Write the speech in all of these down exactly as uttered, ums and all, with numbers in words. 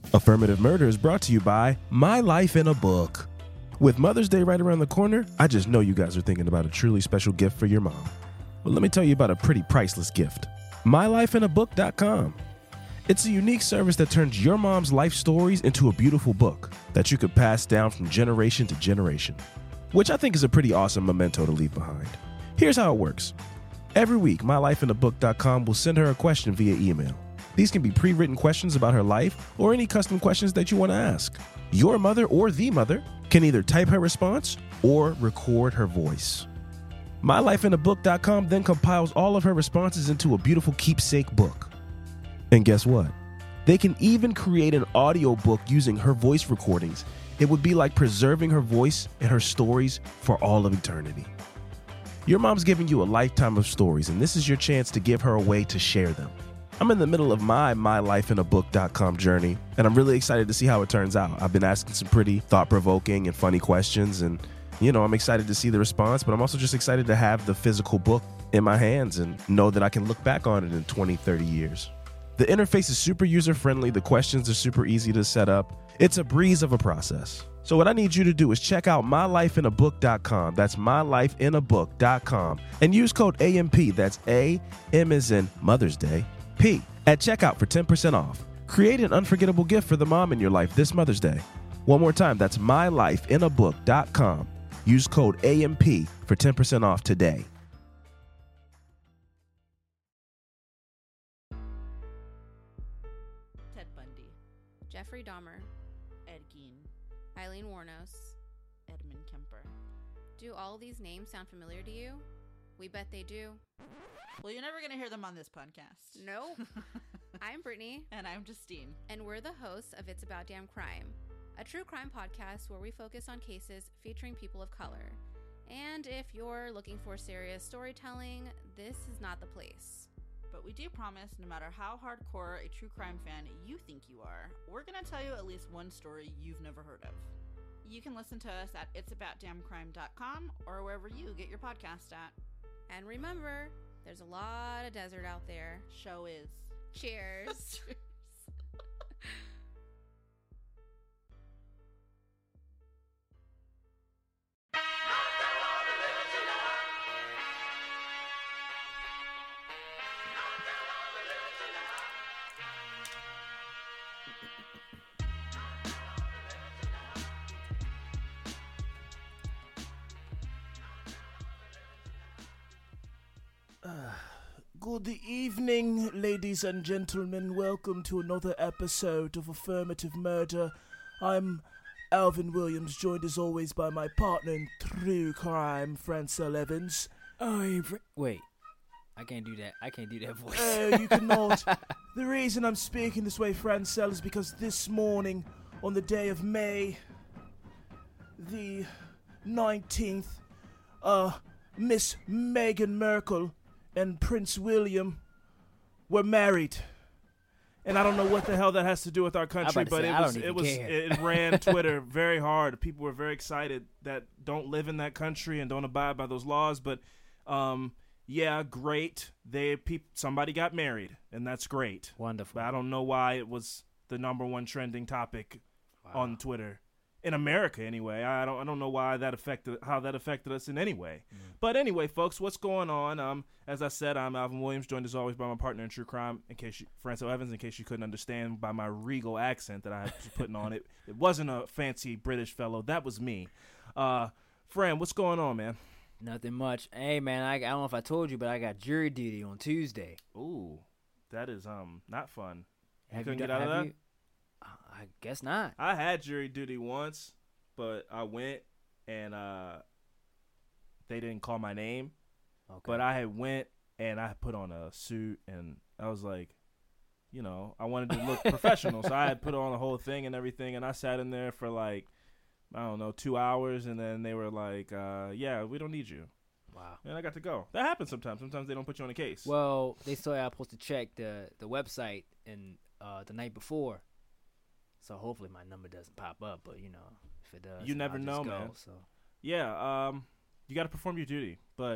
Affirmative Murder is brought to you by My Life in a Book. With Mother's Day right around the corner, I just know you guys are thinking about a truly special gift for your mom. Well, let me tell you about a pretty priceless gift. my life in a book dot com. It's a unique service that turns your mom's life stories into a beautiful book that you could pass down from generation to generation, which I think is a pretty awesome memento to leave behind. Here's how it works. Every week, my life in a book dot com will send her a question via email. These can be pre-written questions about her life or any custom questions that you want to ask. Your mother or the mother can either type her response or record her voice. my life in a book dot com then compiles all of her responses into a beautiful keepsake book. And guess what? They can even create an audio book using her voice recordings. It would be like preserving her voice and her stories for all of eternity. Your mom's giving you a lifetime of stories, and this is your chance to give her a way to share them. I'm in the middle of my my life in a book dot com journey, and I'm really excited to see how it turns out. I've been asking some pretty thought-provoking and funny questions, and, you know, I'm excited to see the response, but I'm also just excited to have the physical book in my hands and know that I can look back on it in twenty, thirty years. The interface is super user-friendly. The questions are super easy to set up. It's a breeze of a process. So what I need you to do is check out my life in a book dot com. That's my life in a book dot com. And use code A M P. That's A, M as in Mother's Day, P, at checkout for ten percent off. Create an unforgettable gift for the mom in your life this Mother's Day. One more time, that's my life in a book dot com. Use code A M P for ten percent off today. Ted Bundy, Jeffrey Dahmer, Ed Gein, Eileen Wuornos. Edmund Kemper. Do all these names sound familiar to you? We bet they do. Well, you're never going to hear them on this podcast. No. I'm Brittany. And I'm Justine. And we're the hosts of It's About Damn Crime, a true crime podcast where we focus on cases featuring people of color. And if you're looking for serious storytelling, this is not the place. But we do promise, no matter how hardcore a true crime fan you think you are, we're going to tell you at least one story you've never heard of. You can listen to us at its about damn crime dot com or wherever you get your podcast at. And remember, there's a lot of desert out there. Show is. Cheers. Good evening, ladies and gentlemen. Welcome to another episode of Affirmative Murder. I'm Alvin Williams, joined as always by my partner in true crime, Francel Evans. I'm fr- Wait, I can't do that. I can't do that voice. Oh, you cannot. The reason I'm speaking this way, Francel, is because this morning, on the day of May the nineteenth, uh, Miss Meghan Markle and Prince William were married. And I don't know what the hell that has to do with our country, but say, it I was don't it even was care. it ran Twitter very hard. People were very excited that don't live in that country and don't abide by those laws, but um yeah, great. They peop, somebody got married, and that's great. Wonderful. But I don't know why it was the number one trending topic Wow. on Twitter. In America, anyway. I don't I don't know why that affected how that affected us in any way. Mm. But anyway, folks, what's going on? Um, as I said, I'm Alvin Williams, joined as always by my partner in true crime, in case you, Francel Evans, in case you couldn't understand by my regal accent that I was putting on it. It wasn't a fancy British fellow. That was me. Uh, Fran, what's going on, man? Nothing much. Hey, man, I, I don't know if I told you, but I got jury duty on Tuesday. Ooh, that is um not fun. You Have couldn't done- get out of have that? you? Uh, I guess not. I had jury duty once, but I went and uh, they didn't call my name. Okay. But I had went and I put on a suit and I was like, you know, I wanted to look professional, so I had put on the whole thing and everything, and I sat in there for like, I don't know, two hours, and then they were like, uh, yeah, we don't need you. Wow. And I got to go. That happens sometimes. Sometimes they don't put you on a case. Well, they saw I was supposed to check the, the website and uh, the night before, so hopefully my number doesn't pop up. But you know, if it does, You then never I'll know, just go, man. So yeah, um, you got to perform your duty, but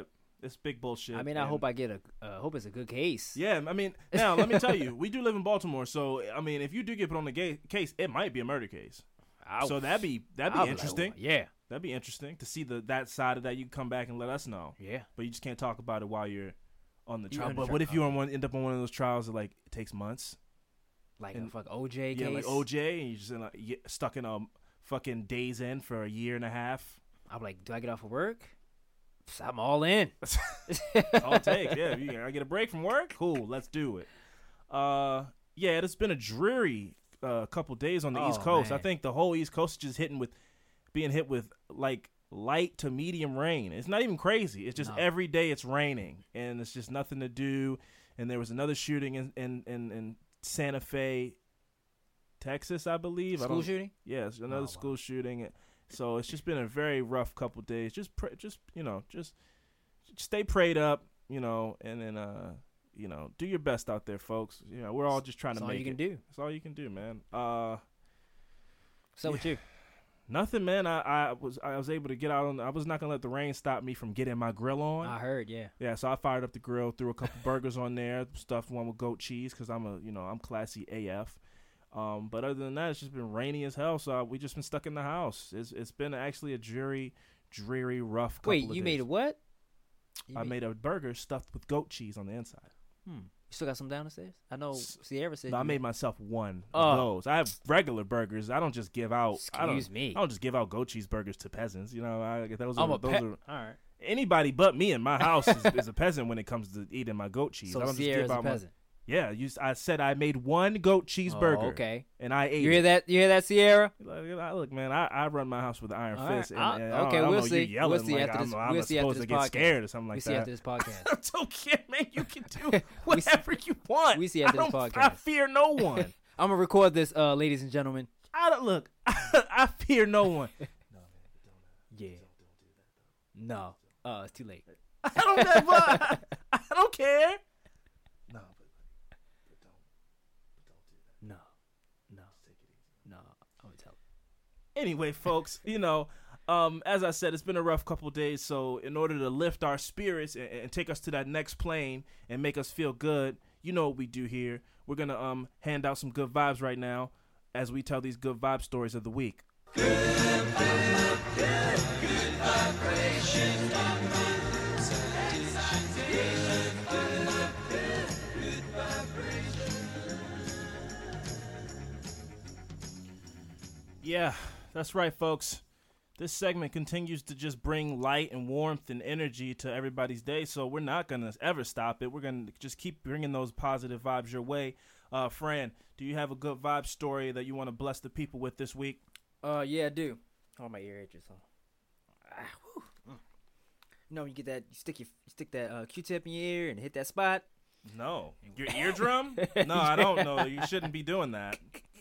It's big bullshit. I mean, I and- hope I get a. Uh, hope it's a good case. Yeah, I mean, now let me tell you, we do live in Baltimore, so I mean, if you do get put on the ga- case, it might be a murder case. I'll, So that'd be that'd I'll be like, interesting. yeah, That'd be interesting to see the that side of that. You can come back and let us know, yeah. but you just can't talk about it while you're on the You're trial. on the But tri- what if you on one end up on one of those trials that like it takes months? Like And- a fuck O J Yeah, case. like O J, and you're just in, like, you get stuck in a fucking days in for a year and a half. I'm like, do I get off of work? I'm all in. I'll take. Yeah, you, I get a break from work. Cool, let's do it. Uh, yeah, it's been a dreary uh, couple days on the Oh, East Coast. man. I think the whole East Coast is just hitting with being hit with like light to medium rain. It's not even crazy. It's just No. every day it's raining, and it's just nothing to do. And there was another shooting in in in, in Santa Fe, Texas, I believe. I School don't, shooting? Yeah, it's another Oh, wow. school shooting. So it's just been a very rough couple days. Just, pray, just you know, just stay prayed up, you know, and then, uh, you know, do your best out there, folks. You know, we're all just trying That's to all make you can it. do. That's all you can do, man. Uh, So with you? nothing, man. I, I was I was able to get out on. I was not gonna let the rain stop me from getting my grill on. I heard, yeah. Yeah, so I fired up the grill, threw a couple burgers on there, stuffed one with goat cheese because I'm a, you know, I'm classy A F. Um, but other than that, it's just been rainy as hell. So we just been stuck in the house. It's it's been actually a dreary, dreary, rough. Couple Wait, of you days. made a what? You I made a burger stuffed with goat cheese on the inside. Hmm. You still got some downstairs? I know S- Sierra said. No, I you made myself one Oh. of those. I have regular burgers. I don't just give out. I don't, Excuse me. I don't just give out goat cheese burgers to peasants. You know, I, those are I'm a those pet. are All right. anybody but me in my house is, is a peasant when it comes to eating my goat cheese. I So don't just Sierra's give a out my, peasant. Yeah, you, I said I made one goat cheeseburger. Oh, okay. And I ate You it. hear that? You hear that, Sierra? Like, look, man, I, I run my house with an iron All right. fist. And, I'll- and I don't- okay, I don't we'll know, see. You yelling We'll see like after I'm, this- I'm we'll see after supposed this to get podcast. scared or something we like see that. after this podcast. It's okay, man. You can do whatever you want. We see after I this don't, podcast. I fear no one. I'm gonna record this, uh, ladies and gentlemen. I don't look. I fear no one. Yeah. No. Uh, it's too late. I don't. But I don't care. No, but, but don't. But don't do that. No. No. Take it easy. No. I'm gonna tell. Anyway, folks, you know, um, as I said, it's been a rough couple days. So, in order to lift our spirits and, and take us to that next plane and make us feel good, you know what we do here. We're gonna um hand out some good vibes right now as we tell these good vibe stories of the week. Yeah, that's right, folks. This segment continues to just bring light and warmth and energy to everybody's day, so we're not going to ever stop it. We're going to just keep bringing those positive vibes your way. Uh, Fran, do you have a good vibe story that you want to bless the people with this week? Uh, yeah, I do. Oh, my ear itches. Oh. Ah, whew. Mm. You know, you get that, you stick your, you stick that uh, Q-tip in your ear and hit that spot. No. Your eardrum? No, I don't know. You shouldn't be doing that.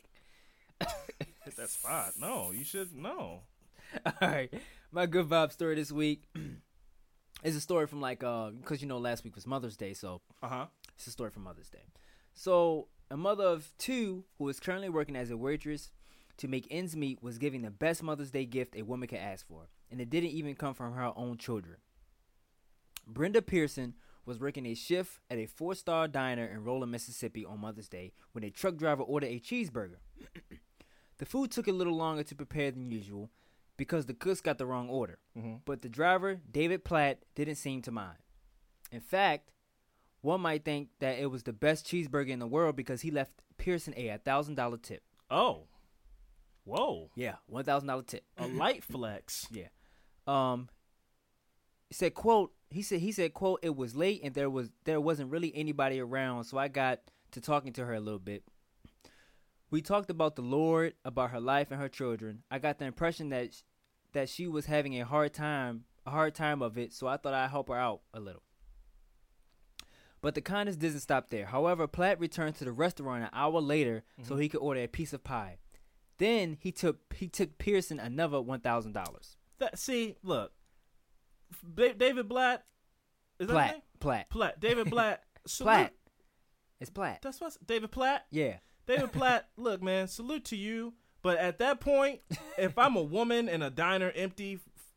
Hit that spot. No, you should. No. All right, my good vibe story this week is a story from like uh, because you know last week was Mother's Day, so Uh huh. it's a story from Mother's Day. So a mother of two who is currently working as a waitress to make ends meet was giving the best Mother's Day gift a woman could ask for, and it didn't even come from her own children. Brenda Pearson was working a shift at a four-star diner in Roland, Mississippi on Mother's Day when a truck driver ordered a cheeseburger. The food took a little longer to prepare than usual because the cooks got the wrong order. Mm-hmm. But the driver, David Platt, didn't seem to mind. In fact, one might think that it was the best cheeseburger in the world because he left Pearson a one thousand dollars tip. Oh. Whoa. Yeah, one thousand dollars tip. A light flex. Yeah. Um he said quote he said he said quote it was late and there was there wasn't really anybody around, so I got to talking to her a little bit. We talked about the Lord, about her life and her children. I got the impression that sh- that she was having a hard time, a hard time of it, so I thought I'd help her out a little. But the kindness doesn't stop there. However, Platt returned to the restaurant an hour later mm-hmm. so he could order a piece of pie. Then he took he took Pearson another one thousand dollars. That see, look, B- David Blatt. Is that his Platt, name? Platt, Platt. David Blatt. salute- Platt. It's Platt. That's what's David Platt. Yeah. David Platt. Look, man, salute to you. But at that point, if I'm a woman in a diner empty,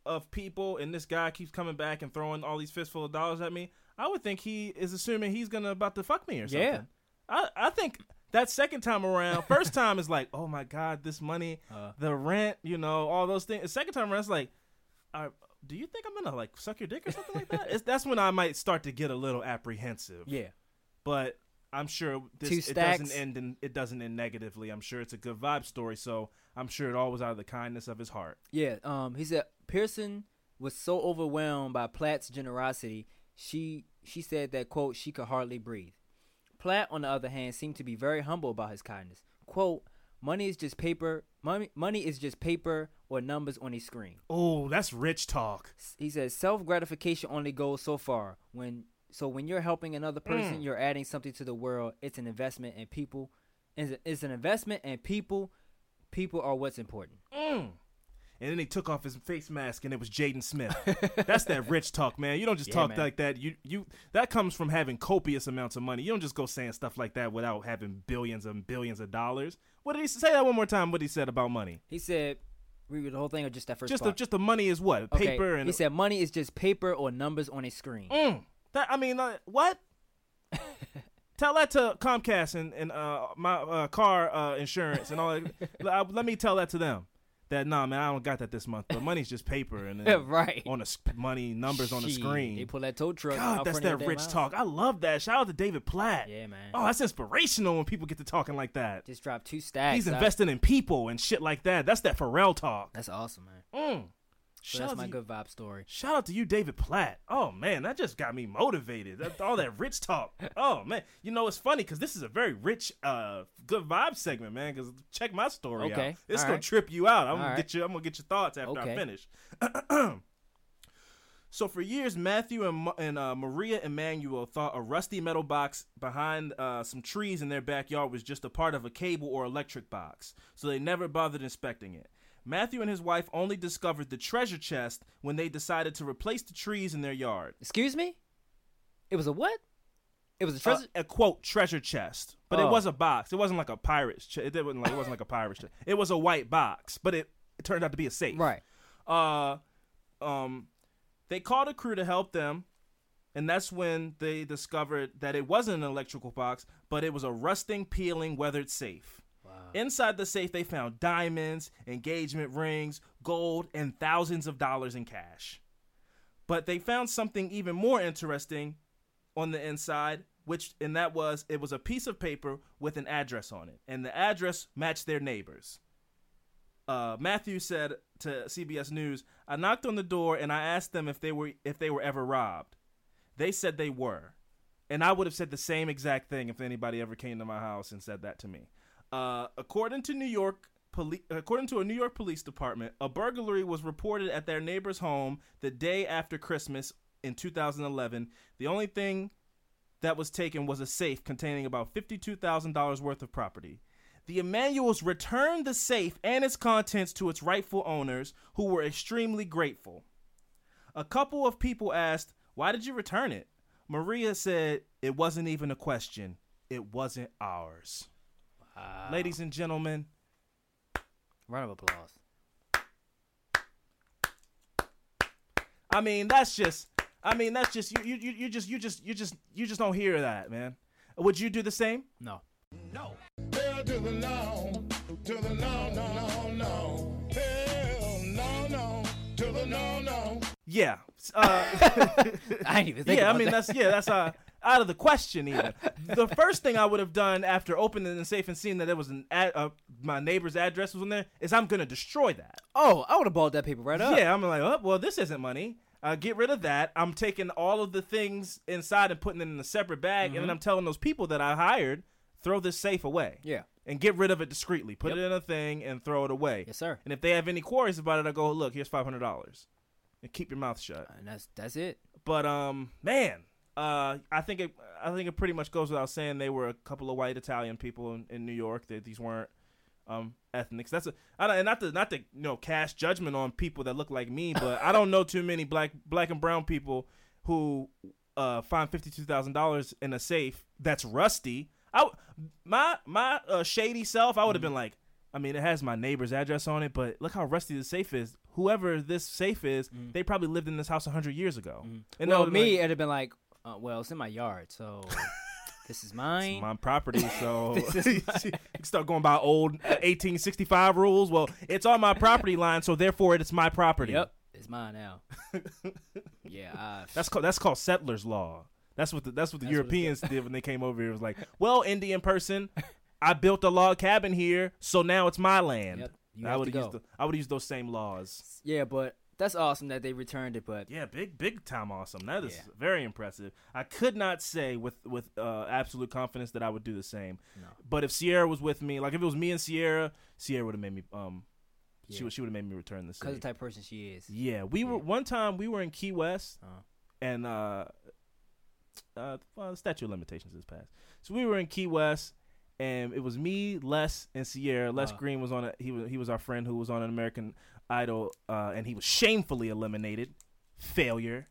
of people and this guy keeps coming back and throwing all these fistful of dollars at me, I would think he is assuming he's gonna about to fuck me or something. Yeah. I, I think that second time around, first time is like, oh my God, this money, Uh. the rent, you know, all those things. The second time around, it's like, I, do you think I'm gonna like suck your dick or something like that? It's, that's when I might start to get a little apprehensive. Yeah. But I'm sure this Two it stacks. doesn't end in it doesn't end negatively. I'm sure it's a good vibe story, so I'm sure it all was out of the kindness of his heart. Yeah. Um. He said Pearson was so overwhelmed by Platt's generosity, she she said that, quote, she could hardly breathe. Platt, on the other hand, seemed to be very humble about his kindness. Quote, money is just paper. Money money is just paper or numbers on a screen. Oh, that's rich talk. He says self gratification only goes so far. When so when you're helping another person, Mm. you're adding something to the world. It's an investment in people. It's, it's an investment in people. People are what's important. Mm. And then he took off his face mask, and it was Jaden Smith. That's that rich talk, man. You don't just Yeah, talk man. like that. You you that comes from having copious amounts of money. You don't just go saying stuff like that without having billions and billions of dollars. What did he say? That one more time? What he said about money? He said, read the whole thing or just that first Just the, part? just the money is what Okay, paper and he said money is just paper or numbers on a screen. Mm, that I mean, uh, what? Tell that to Comcast and, and uh, my uh, car uh, insurance and all that. L- Let me tell that to them. That nah, man, I don't got that this month. But money's just paper and then Right. on the sp- money numbers on the Shit, screen. They pull that tow truck. God, out that's front of that your rich damn talk. house. I love that. Shout out to David Platt. Yeah, man. Oh, that's inspirational when people get to talking like that. Just dropped two stacks. He's out. investing in people and shit like that. That's that Pharrell talk. That's awesome, man. Mm. So Shout that's out my to you- good vibe story. Shout out to you, David Platt. Oh, man, that just got me motivated. That, all that rich talk. Oh, man. You know, it's funny because this is a very rich, uh, good vibe segment, man, because check my story Okay. out. It's All going right. to trip you out. I'm All going right. to get you. I'm going to get your thoughts after I Okay. finish. So for years, Matthew and, Ma- and uh, Maria Emanuel thought a rusty metal box behind uh, some trees in their backyard was just a part of a cable or electric box, so they never bothered inspecting it. Matthew and his wife only discovered the treasure chest when they decided to replace the trees in their yard. Excuse me? It was a what? It was a Uh, treasure. a quote treasure chest, but it Oh. was a box. It wasn't like a pirate's chest. It wasn't like it wasn't like a pirate's chest. It was a white box, but it, it turned out to be a safe. Right. Uh, um, they called a crew to help them, and that's when they discovered that it wasn't an electrical box, but it was a rusting, peeling, weathered safe. Wow. Inside the safe, they found diamonds, engagement rings, gold, and thousands of dollars in cash. But they found something even more interesting on the inside, which and that was it was a piece of paper with an address on it, and the address matched their neighbors. Uh, Matthew said to C B S News, "I knocked on the door and I asked them if they were if they were ever robbed. They said they were, and I would have said the same exact thing if anybody ever came to my house and said that to me." Uh, according to New York Poli- according to a New York police department, a burglary was reported at their neighbor's home the day after Christmas in two thousand eleven. The only thing that was taken was a safe containing about fifty-two thousand dollars worth of property. The Emanuels returned the safe and its contents to its rightful owners, who were extremely grateful. A couple of people asked, "Why did you return it?" Maria said, "It wasn't even a question. It wasn't ours." Wow. Ladies and gentlemen, Round of applause. I mean, that's just, I mean, that's just, you, you, you just, you just, you just, you just don't hear that, man. Would you do the same? No. No. Hell to the no. To the no, no, no, no. Hell no, no. To the no, no. Yeah. Uh, I didn't even think yeah, I about mean, that. that's, yeah, that's uh, out of the question even. The first thing I would have done after opening the safe and seeing that there was an ad, uh, my neighbor's address was on there is I'm going to destroy that. Oh, I would have balled that paper right up. Yeah, I'm like, oh, well, this isn't money. Uh, get rid of that. I'm taking all of the things inside and putting it in a separate bag, Mm-hmm. and then I'm telling those people that I hired, throw this safe away. Yeah. And get rid of it discreetly. Put Yep. it in a thing and throw it away. Yes, sir. And if they have any queries about it, I go, look, here's five hundred dollars. And keep your mouth shut. And that's that's it. But, um, man, uh, I think it I think it pretty much goes without saying they were a couple of white Italian people in, in New York. That these weren't um, ethnics. That's a I don't, and not to not to you know cast judgment on people that look like me, but I don't know too many black black and brown people who uh, find fifty two thousand dollars in a safe that's rusty. I my my uh, shady self, I would have been like, I mean, it has my neighbor's address on it, but look how rusty the safe is. whoever this safe is, Mm. they probably lived in this house a hundred years ago. Mm. And well, they'll, me, like, it'd have been like, uh, well, it's in my yard, so this is mine. it's my property, so This you is mine. can start going by old eighteen sixty-five rules. Well, it's on my property line, so therefore it's my property. Yep, it's mine now. yeah, I, That's called that's called settlers law. That's what the, that's what the That's what it's Europeans did when they came over here. It was like, well, Indian person, I built a log cabin here, so now it's my land. Yep, you I have would to have used go. the, I would use those same laws. Yeah, but that's awesome that they returned it. But Yeah, big big time awesome. That is Yeah. very impressive. I could not say with with uh, absolute confidence that I would do the same. no, But if Sierra was with me, like if it was me and Sierra, Sierra would have made me um she Yeah. would she would have made me return the because same. the type of person she is. Yeah, we were Yeah. one time we were in Key West Uh, and uh uh well, the statute of limitations is passed. So we were in Key West and it was me, Les, and Sierra. Les Uh. Green was on it. He was he was our friend who was on an American Idol, uh, and he was shamefully eliminated. Failure.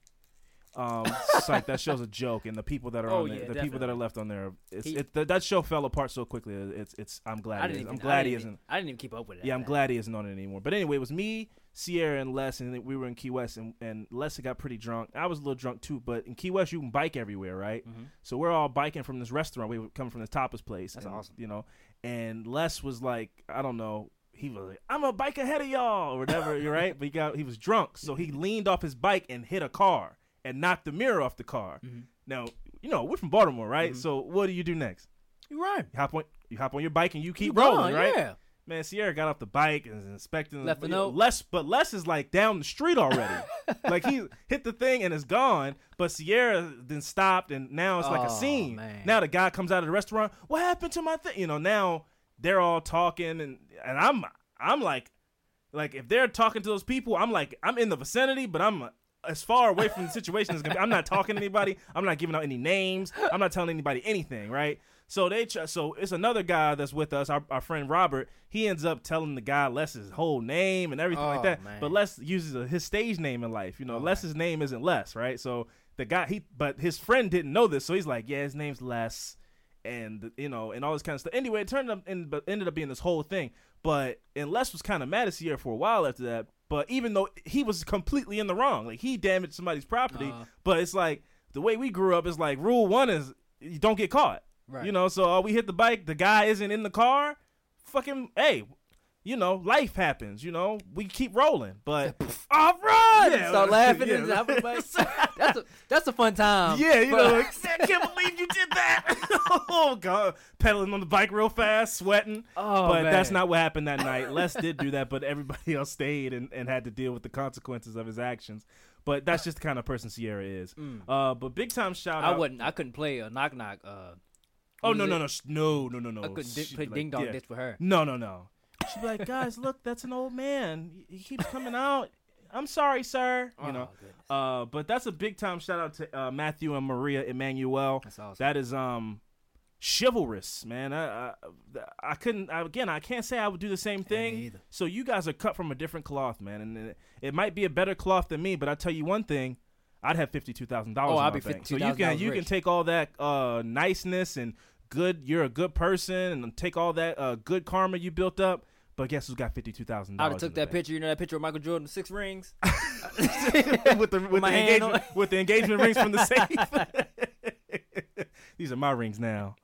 Um, it's like that show's a joke, and the people that are Oh, on there, yeah, the people that are definitely. left on there, it's, He- it, th- that show fell apart so quickly. It's it's. I'm glad. I he didn't is. even. I'm I glad didn't he even- isn't. I didn't even keep up with it. Yeah, I'm after glad he isn't on it anymore. But anyway, it was me, Sierra, and Les, and we were in Key West, and, and Les got pretty drunk. I was a little drunk too, but in Key West, you can bike everywhere, right? that. Mhm. So we're all biking from this restaurant. We were coming from the tapas place. That's and, awesome. You know, and Les was like, I don't know. He was like, I'm a bike ahead of y'all or whatever, you're right? But he got he was drunk, so he leaned off his bike and hit a car and knocked the mirror off the car. Mhm. Now, you know, we're from Baltimore, right? Mhm. So what do you do next? You run. You hop on you hop on your bike and you keep You rolling, run, right? Yeah. Man, Sierra got off the bike and was inspecting. Left a you know, note. Les, but Les is like down the street already. Like he hit the thing and is gone. But Sierra then stopped, and now it's like a Oh, scene. man. Now the guy comes out of the restaurant. What happened to my thing? You know, now they're all talking, and and I'm I'm like, like if they're talking to those people, I'm like I'm in the vicinity, but I'm as far away from the situation as gonna be. I'm not talking to anybody. I'm not giving out any names. I'm not telling anybody anything, right? So they try, so it's another guy that's with us, our, our friend Robert. He ends up telling the guy Les's whole name and everything like Oh, that. man. But Les uses a, his stage name in life. You know, Oh, Les's name isn't Les, right? So the guy he but his friend didn't know this, so he's like, yeah, his name's Les, and you know, and all this kind of stuff. Anyway, it turned up and but ended up being this whole thing. But and Les was kind of mad at Sierra for a while after that. But even though he was completely in the wrong, like he damaged somebody's property. Uh. But it's like the way we grew up is like rule one is you don't get caught. Right. You know, so uh, we hit the bike, the guy isn't in the car. Fucking hey, you know, life happens. You know, we keep rolling, but Off run. Yeah, Start laughing yeah. and hop on the bike. That's a that's a fun time. yeah, you But- know, like, I can't believe you did that. Oh god, pedaling on the bike real fast, sweating. Oh, but man. that's not what happened that night. Les did do that, but everybody else stayed and, and had to deal with the consequences of his actions. But that's just the kind of person Sierra is. Mm. Uh, but big time shout I out. wouldn't. I couldn't play a knock knock. Uh, Oh what no is no it? no sh- no no no no. I couldn't di- She'd play be like, ding dong yeah. ditch for her. No, no, no. She'd be like, guys, look, that's an old man. He he keeps coming out. I'm sorry, sir. You Oh, know. goodness. Uh, but that's a big time shout out to uh, Matthew and Maria Emmanuel. That's awesome. That is um chivalrous, man. I I, I couldn't I, again. I can't say I would do the same thing. either. So you guys are cut from a different cloth, man, and it, it might be a better cloth than me. But I tell you one thing. I'd have fifty two thousand dollars. Oh, in I'd my be bank. So you fifty-two thousand can dollars you can rich. take all that uh niceness and good. You're a good person, and take all that uh good karma you built up. But guess who's got fifty two thousand I'd dollars? have took that picture. You know that picture of Michael Jordan with six rings. with the with my the hand engagement with the engagement rings from the safe. These are my rings now.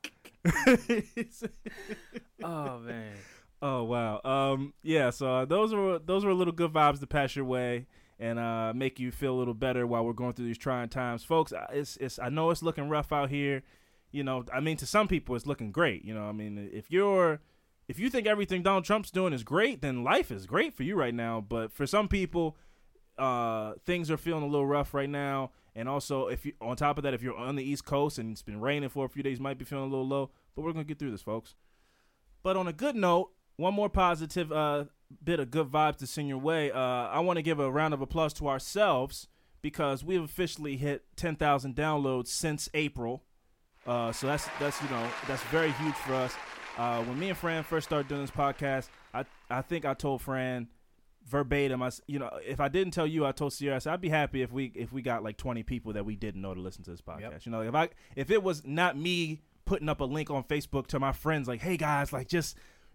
Oh man. Oh wow. Um yeah, so uh, those were those were little good vibes to pass your way and uh make you feel a little better while we're going through these trying times. Folks, I- it's it's I know it's looking rough out here. You know, I mean to some people it's looking great, you know. I mean, if you're if you think everything Donald Trump's doing is great, then life is great for you right now, but for some people uh things are feeling a little rough right now. And also, if you on top of that, if you're on the East Coast and it's been raining for a few days, you might be feeling a little low, but we're going to get through this, folks. But on a good note, one more positive uh, bit of good vibes to send your way. Uh, I want to give a round of applause to ourselves because we've officially hit ten thousand downloads since April. Uh, so that's that's you know that's very huge for us. Uh, when me and Fran first started doing this podcast, I I think I told Fran verbatim. I s- you know if I didn't tell you, I told Sierra. I said, I'd be happy if we if we got like twenty people that we didn't know to listen to this podcast. Yep. You know, if I if it was not me putting up a link on Facebook to my friends like, hey guys, like just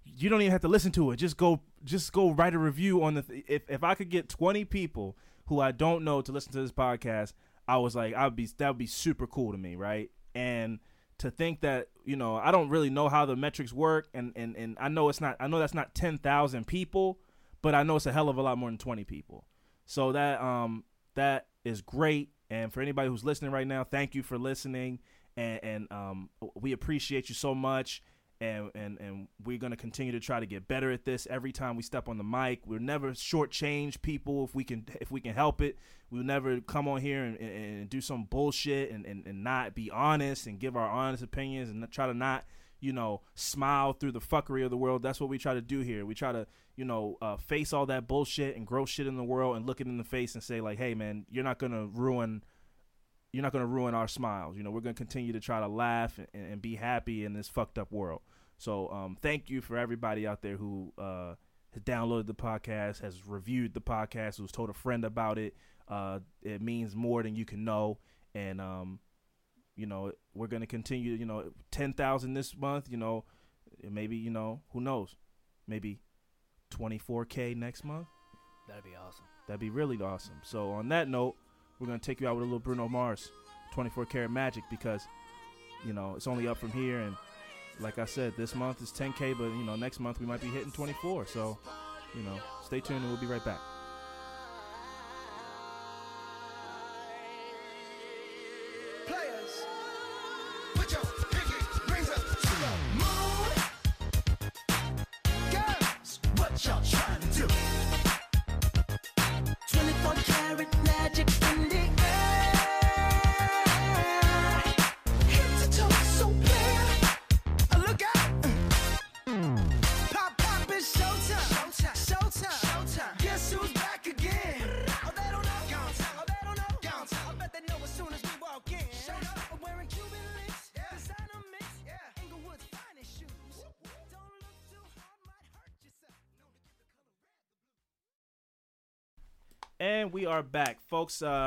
you don't even have to listen to it. Just go, just go write a review on the. Th- if if I could get twenty people who I don't know to listen to this podcast, I was like, I'd be that would be super cool to me, right? And to think that, you know, I don't really know how the metrics work, and and and I know it's not. I know that's not ten thousand people, but I know it's a hell of a lot more than twenty people. So that um that is great. And for anybody who's listening right now, thank you for listening, and and um we appreciate you so much. And, and and we're going to continue to try to get better at this every time we step on the mic. We'll never shortchange people if we can if we can help it. We'll never come on here and, and, and do some bullshit and, and, and not be honest and give our honest opinions and try to not, you know, smile through the fuckery of the world. That's what we try to do here. We try to, you know, uh, face all that bullshit and gross shit in the world and look it in the face and say, like, hey, man, you're not going to ruin You're not going to ruin our smiles. You know, we're going to continue to try to laugh and, and be happy in this fucked up world. So um, thank you for everybody out there who uh, has downloaded the podcast, has reviewed the podcast, who's told a friend about it. Uh, it means more than you can know. And, um, you know, we're going to continue, you know, ten thousand this month, you know, maybe, you know, who knows, maybe twenty-four K next month. That'd be awesome. That'd be really awesome. So on that note, we're going to take you out with a little Bruno Mars, twenty-four karat magic, because, you know, it's only up from here. And like I said, this month is ten K, but, you know, next month we might be hitting twenty-four. So, you know, stay tuned and we'll be right back. Players, put your pinky rings up to the moon. Girls, what y'all trying to do? twenty-four karat magic in the air. Head to toe, so clear. Look out. Pop, pop, it's showtime. Showtime. Showtime. Showtime. Guess who's back again? Oh, they don't know. Oh, they don't know. I bet they know as soon as we walk in. Showed up, I'm wearing Cuban links. Designer mix. Inglewood's finest shoes. Don't look too hard, might hurt yourself. Known to keep the color red. And we are back, folks. Uh,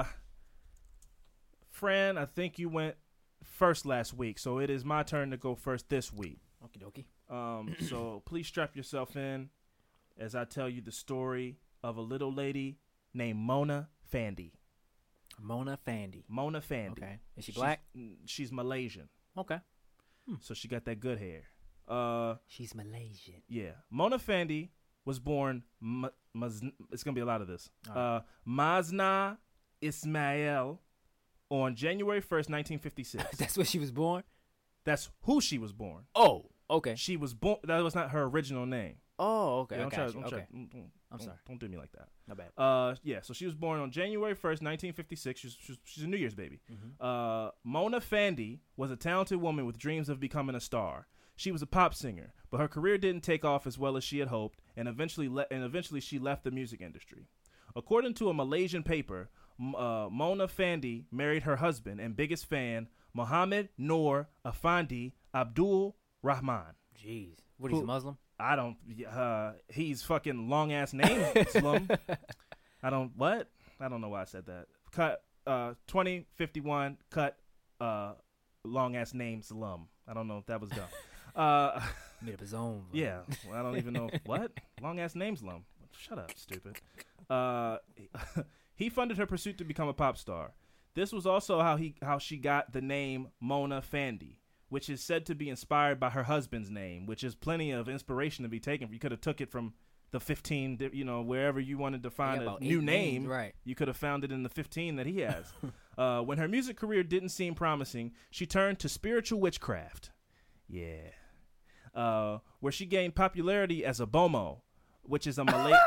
Fran, I think you went first last week, so it is my turn to go first this week. Okie dokie. Um, so please strap yourself in as I tell you the story of a little lady named Mona Fandi. Mona Fandi. Mona Fandi. Okay. Is she She's- black? mm, She's Malaysian, Okay. so she got that good hair. Uh, She's Malaysian. yeah. Mona Fandi was born. Ma- Maz- it's gonna be a lot of this. All right. Uh, Mazna Ismail on January first, nineteen fifty-six. That's where she was born? That's who she was born. Oh, okay. She was born. That was not her original name. Oh, okay. Yeah, I don't got try, you. don't Okay. try, don't, don't- I'm don't- sorry. Don't do me like that. Not bad. Uh, yeah. So she was born on January first, nineteen fifty-six. She's she's, she's a New Year's baby. Mhm. Uh, Mona Fandi was a talented woman with dreams of becoming a star. She was a pop singer, but her career didn't take off as well as she had hoped, and eventually le- and eventually she left the music industry. According to a Malaysian paper, M- uh, Mona Fandi married her husband and biggest fan, Mohammed Noor Afandi Abdul Rahman. Jeez. What, he's Who- Muslim? I don't. Uh, he's fucking long ass name. Slum. I don't. What? I don't know why I said that. Cut. Uh, twenty fifty-one. Cut. Uh, long ass name. Slum. I don't know if that was dumb. Uh, Made up his own. yeah. Well, I don't even know what long ass name. Slum. Shut up, stupid. Uh, he funded her pursuit to become a pop star. This was also how he how she got the name Mona Fandi, which is said to be inspired by her husband's name, which is plenty of inspiration to be taken. You could have took it from the fifteen, di- you know, wherever you wanted to find Yeah, a about new eight name. names, right. You could have found it in the fifteen that he has. uh, when her music career didn't seem promising, she turned to spiritual witchcraft. Yeah. Uh, where she gained popularity as a bomo, which is a Malay.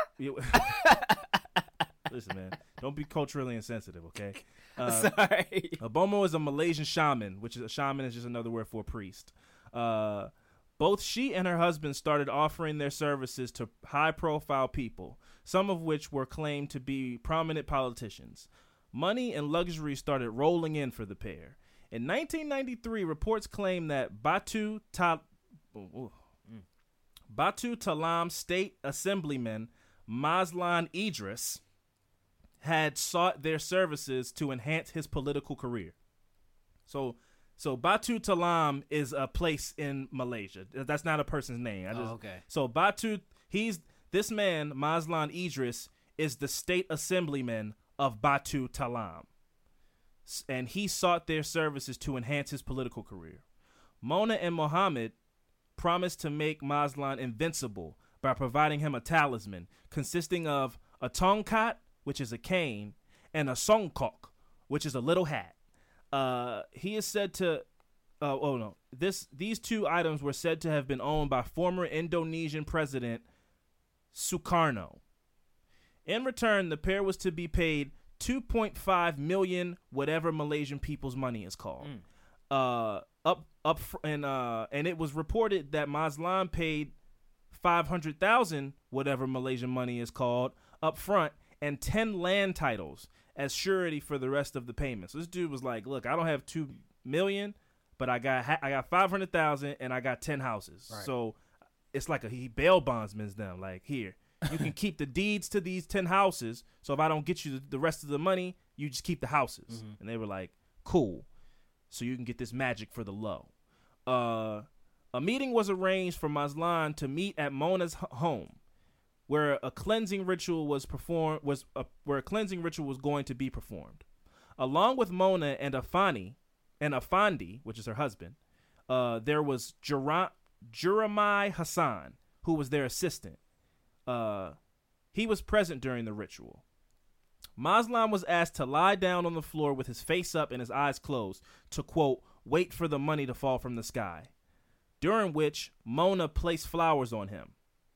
Listen, man, don't be culturally insensitive, okay? Uh, Sorry. A bomo is a Malaysian shaman, which is a shaman is just another word for a priest. Uh, both she and her husband started offering their services to high-profile people, some of which were claimed to be prominent politicians. Money and luxury started rolling in for the pair. In nineteen ninety-three, reports claim that Batu Ta- ooh, mm. Batu Talam State Assemblyman Mazlan Idris had sought their services to enhance his political career. So So Batu Talam is a place in Malaysia. That's not a person's name. I just, Oh, okay. So Batu, he's this man, Mazlan Idris, is the state assemblyman of Batu Talam, S- and he sought their services to enhance his political career. Mona and Mohammed promised to make Mazlan invincible by providing him a talisman consisting of a tongkat, which is a cane, and a songkok, which is a little hat. Uh, he is said to, uh, oh no, this these two items were said to have been owned by former Indonesian president Sukarno. In return, the pair was to be paid two point five million, whatever Malaysian people's money is called. Mm. Uh, up up fr- and uh, and it was reported that Mazlan paid five hundred thousand, whatever Malaysian money is called, up front, and ten land titles as surety for the rest of the payments. So this dude was like, "Look, I don't have two million, but I got ha- I got five hundred thousand, and I got ten houses. Right. So it's like a he bail bondsman's them. Like, here, you can keep the deeds to these ten houses. So if I don't get you the, the rest of the money, you just keep the houses." Mhm. And they were like, "Cool." So you can get this magic for the low. Uh, a meeting was arranged for Mazlan to meet at Mona's h- home, where a cleansing ritual was performed. Was a, where a cleansing ritual was going to be performed, along with Mona and Afani, and Afandi, which is her husband. Uh, there was Jura- Juramai Hassan, who was their assistant. Uh, he was present during the ritual. Mazlan was asked to lie down on the floor with his face up and his eyes closed to, quote, wait for the money to fall from the sky, during which Mona placed flowers on him.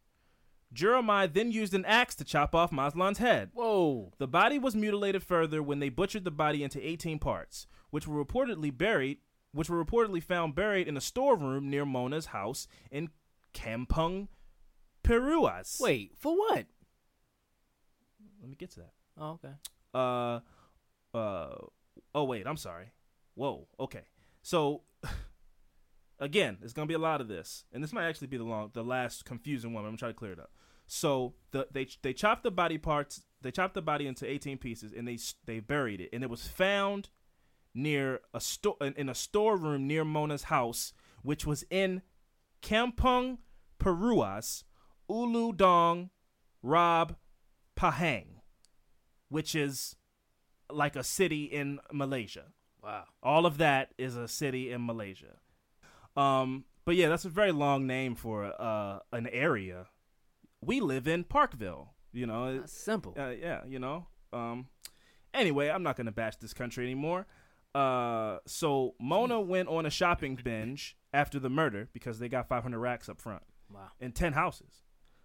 Juramai then used an axe to chop off Mazlan's head. Whoa. The body was mutilated further when they butchered the body into eighteen parts, which were reportedly buried, which were reportedly found buried in a storeroom near Mona's house in Kampung Peruas. Wait, for what? Let me get to that. Oh, okay. Uh, uh, oh wait, I'm sorry. Whoa, okay. So, again, there's gonna be a lot of this, and this might actually be the long, the last confusing one. I'm gonna try to clear it up. So the they they chopped the body parts, they chopped the body into eighteen pieces, and they they buried it, and it was found near a store in a storeroom near Mona's house, which was in Kampung Peruas, Ulu Dong, Rob Pahang, which is like a city in Malaysia. Wow. All of that is a city in Malaysia. Um, but yeah, that's a very long name for uh, an area. We live in Parkville, you know. That's simple. Uh, yeah, you know. Um, anyway, I'm not going to bash this country anymore. Uh, so Mona went on a shopping binge after the murder because they got five hundred racks up front Wow. and ten houses.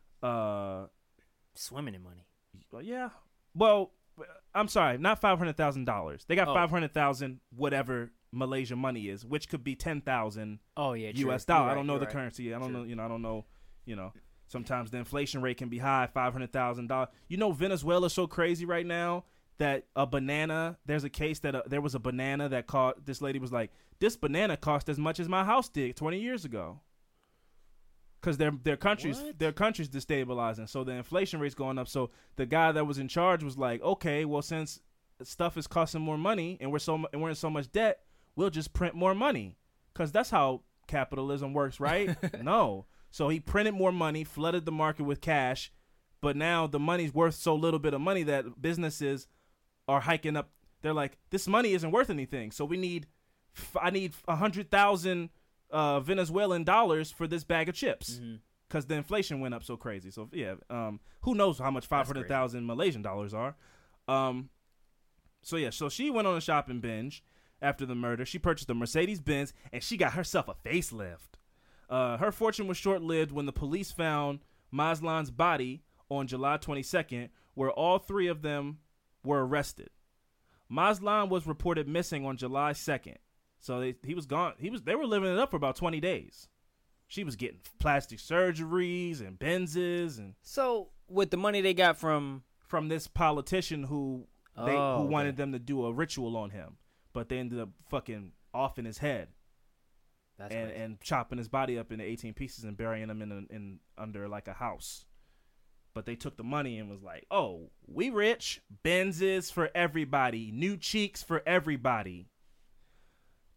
Uh, Swimming in money. well, yeah. Well, I'm sorry, not five hundred thousand dollars. They got Oh. five hundred thousand whatever Malaysian money is, which could be ten thousand Oh, yeah. U S true. dollar. You're I right, don't know you're the right. currency. I don't True. know. You know, I don't know. You know, sometimes the inflation rate can be high, five hundred thousand dollars. You know, Venezuela's so crazy right now that a banana. There's a case that uh there was a banana that caught. This lady was like, "This banana cost as much as my house did twenty years ago." Because their their countries What? their countries destabilizing, so the inflation rate's going up. So the guy that was in charge was like, "Okay, well, since stuff is costing more money and we're so mu- and we're in so much debt, we'll just print more money, because that's how capitalism works, right?" No. So he printed more money, flooded the market with cash, but now the money's worth so little bit of money that businesses are hiking up. They're like, "This money isn't worth anything, so we need, f- I need a hundred thousand uh, Venezuelan dollars for this bag of chips." Mhm. Because the inflation went up so crazy. So yeah, um, who knows how much five hundred thousand Malaysian dollars are? Um, so yeah, so she went on a shopping binge after the murder. She purchased a Mercedes Benz and she got herself a facelift. Uh, her fortune was short lived when the police found Mazlan's body on July twenty-second, where all three of them were arrested. Mazlan was reported missing on July second, so they, he was gone. He was they were living it up for about twenty days. She was getting plastic surgeries and Benzes and So, with the money they got from. from this politician who they Oh, who okay. wanted them to do a ritual on him, but they ended up fucking offing his head That's and, crazy. and chopping his body up into eighteen pieces and burying him in a, in under like a house. But they took the money and was like, "Oh, we rich. Benzes for everybody. New cheeks for everybody."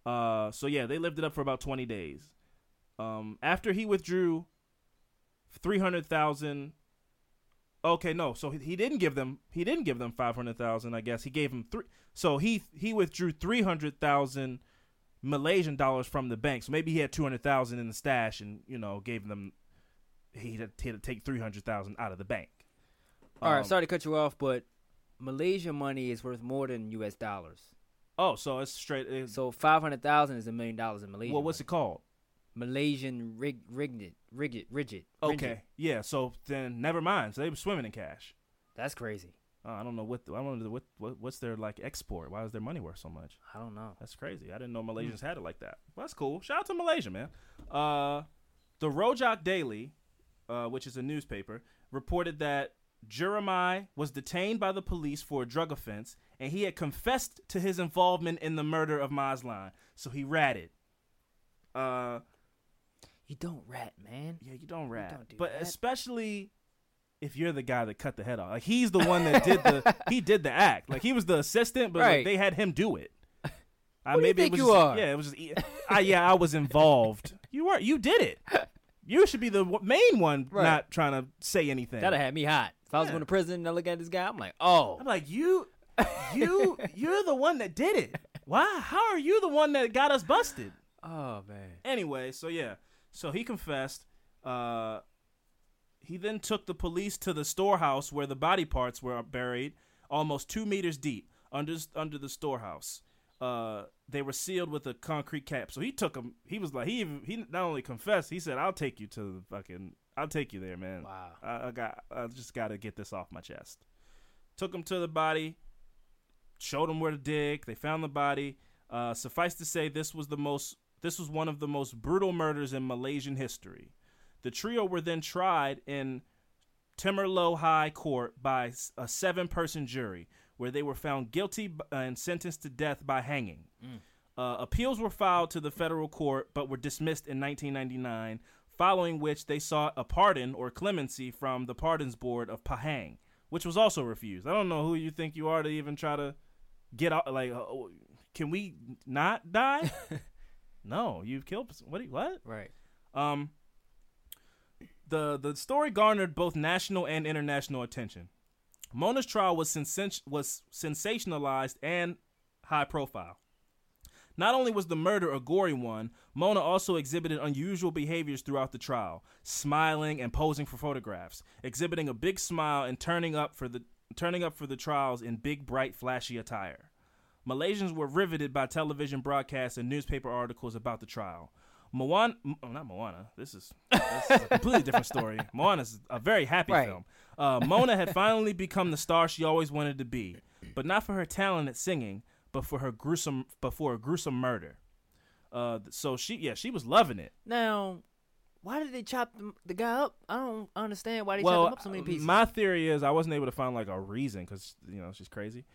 Uh, so yeah, they lived it up for about twenty days. Um, after he withdrew three hundred thousand. Okay, no. So he, he didn't give them. He didn't give them five hundred thousand. I guess he gave them three. So he he withdrew three hundred thousand Malaysian dollars from the bank. So maybe he had two hundred thousand in the stash, and you know gave them. He had, he had to take three hundred thousand out of the bank. All um, right, sorry to cut you off, but Malaysian money is worth more than U S dollars. Oh, so it's straight. It's, So five hundred thousand is a million dollars in Malaysian. well, what's it money. called? Malaysian rig rigid rigid rigid. Okay, yeah. So then, never mind. So they were swimming in cash. That's crazy. Uh, I don't know what. The, I don't know what, what. What's their like export? Why is their money worth so much? I don't know. That's crazy. I didn't know Malaysians had it like that. Well, that's cool. Shout out to Malaysia, man. Uh, the Rojak Daily, uh, which is a newspaper, reported that Jeremiah was detained by the police for a drug offense, and he had confessed to his involvement in the murder of Mazlan. So he ratted. Uh, You don't rat, man. yeah, you don't rat, don't do but that. especially if you're the guy that cut the head off. Like he's the one that did the he did the act. Like he was the assistant, but like, Right. they had him do it. I Who do you maybe think it was you just- are? Yeah, it was just. I, yeah, I was involved. You were. You did it. You should be the w- main one, Right. not trying to say anything. That'd have me hot. If I was Yeah. going to prison and I look at this guy, I'm like, oh, I'm like you. You. You're the one that did it. Why? How are you the one that got us busted? oh man. Anyway, so yeah, so he confessed. Uh, he then took the police to the storehouse where the body parts were buried, almost two meters deep under under the storehouse. Uh, they were sealed with a concrete cap. So he took him. He was like, he even, he not only confessed, he said, "I'll take you to the fucking, I'll take you there, man. Wow. I, I got, I just got to get this off my chest." Took him to the body, showed him where to dig. They found the body. Uh, suffice to say, this was the most, this was one of the most brutal murders in Malaysian history. The trio were then tried in Timur-Lo High Court by s- a seven-person jury, where they were found guilty b- and sentenced to death by hanging. Uh, appeals were filed to the federal court, but were dismissed in nineteen ninety-nine, following which they sought a pardon or clemency from the Pardons Board of Pahang, which was also refused. I don't know who you think you are to even try to get out. Like, uh, can we not die? No, you've killed. What? do you- What? Right. Um. The the story garnered both national and international attention. Mona's trial was sens- was sensationalized and high profile. Not only was the murder a gory one, Mona also exhibited unusual behaviors throughout the trial, smiling and posing for photographs, exhibiting a big smile and turning up for the turning up for the trials in big, bright, flashy attire. Malaysians were riveted by television broadcasts and newspaper articles about the trial. Moana, oh, not Moana. This is, this is a completely different story. Moana's a very happy Right. film. Uh, Mona had finally become the star she always wanted to be, but not for her talent at singing, but for her gruesome, but for a gruesome murder. Uh, so she, yeah, she was loving it. Now, why did they chop the, the guy up? I don't understand why they well, chopped him up so many pieces. my theory is I wasn't able to find like a reason because you know she's crazy.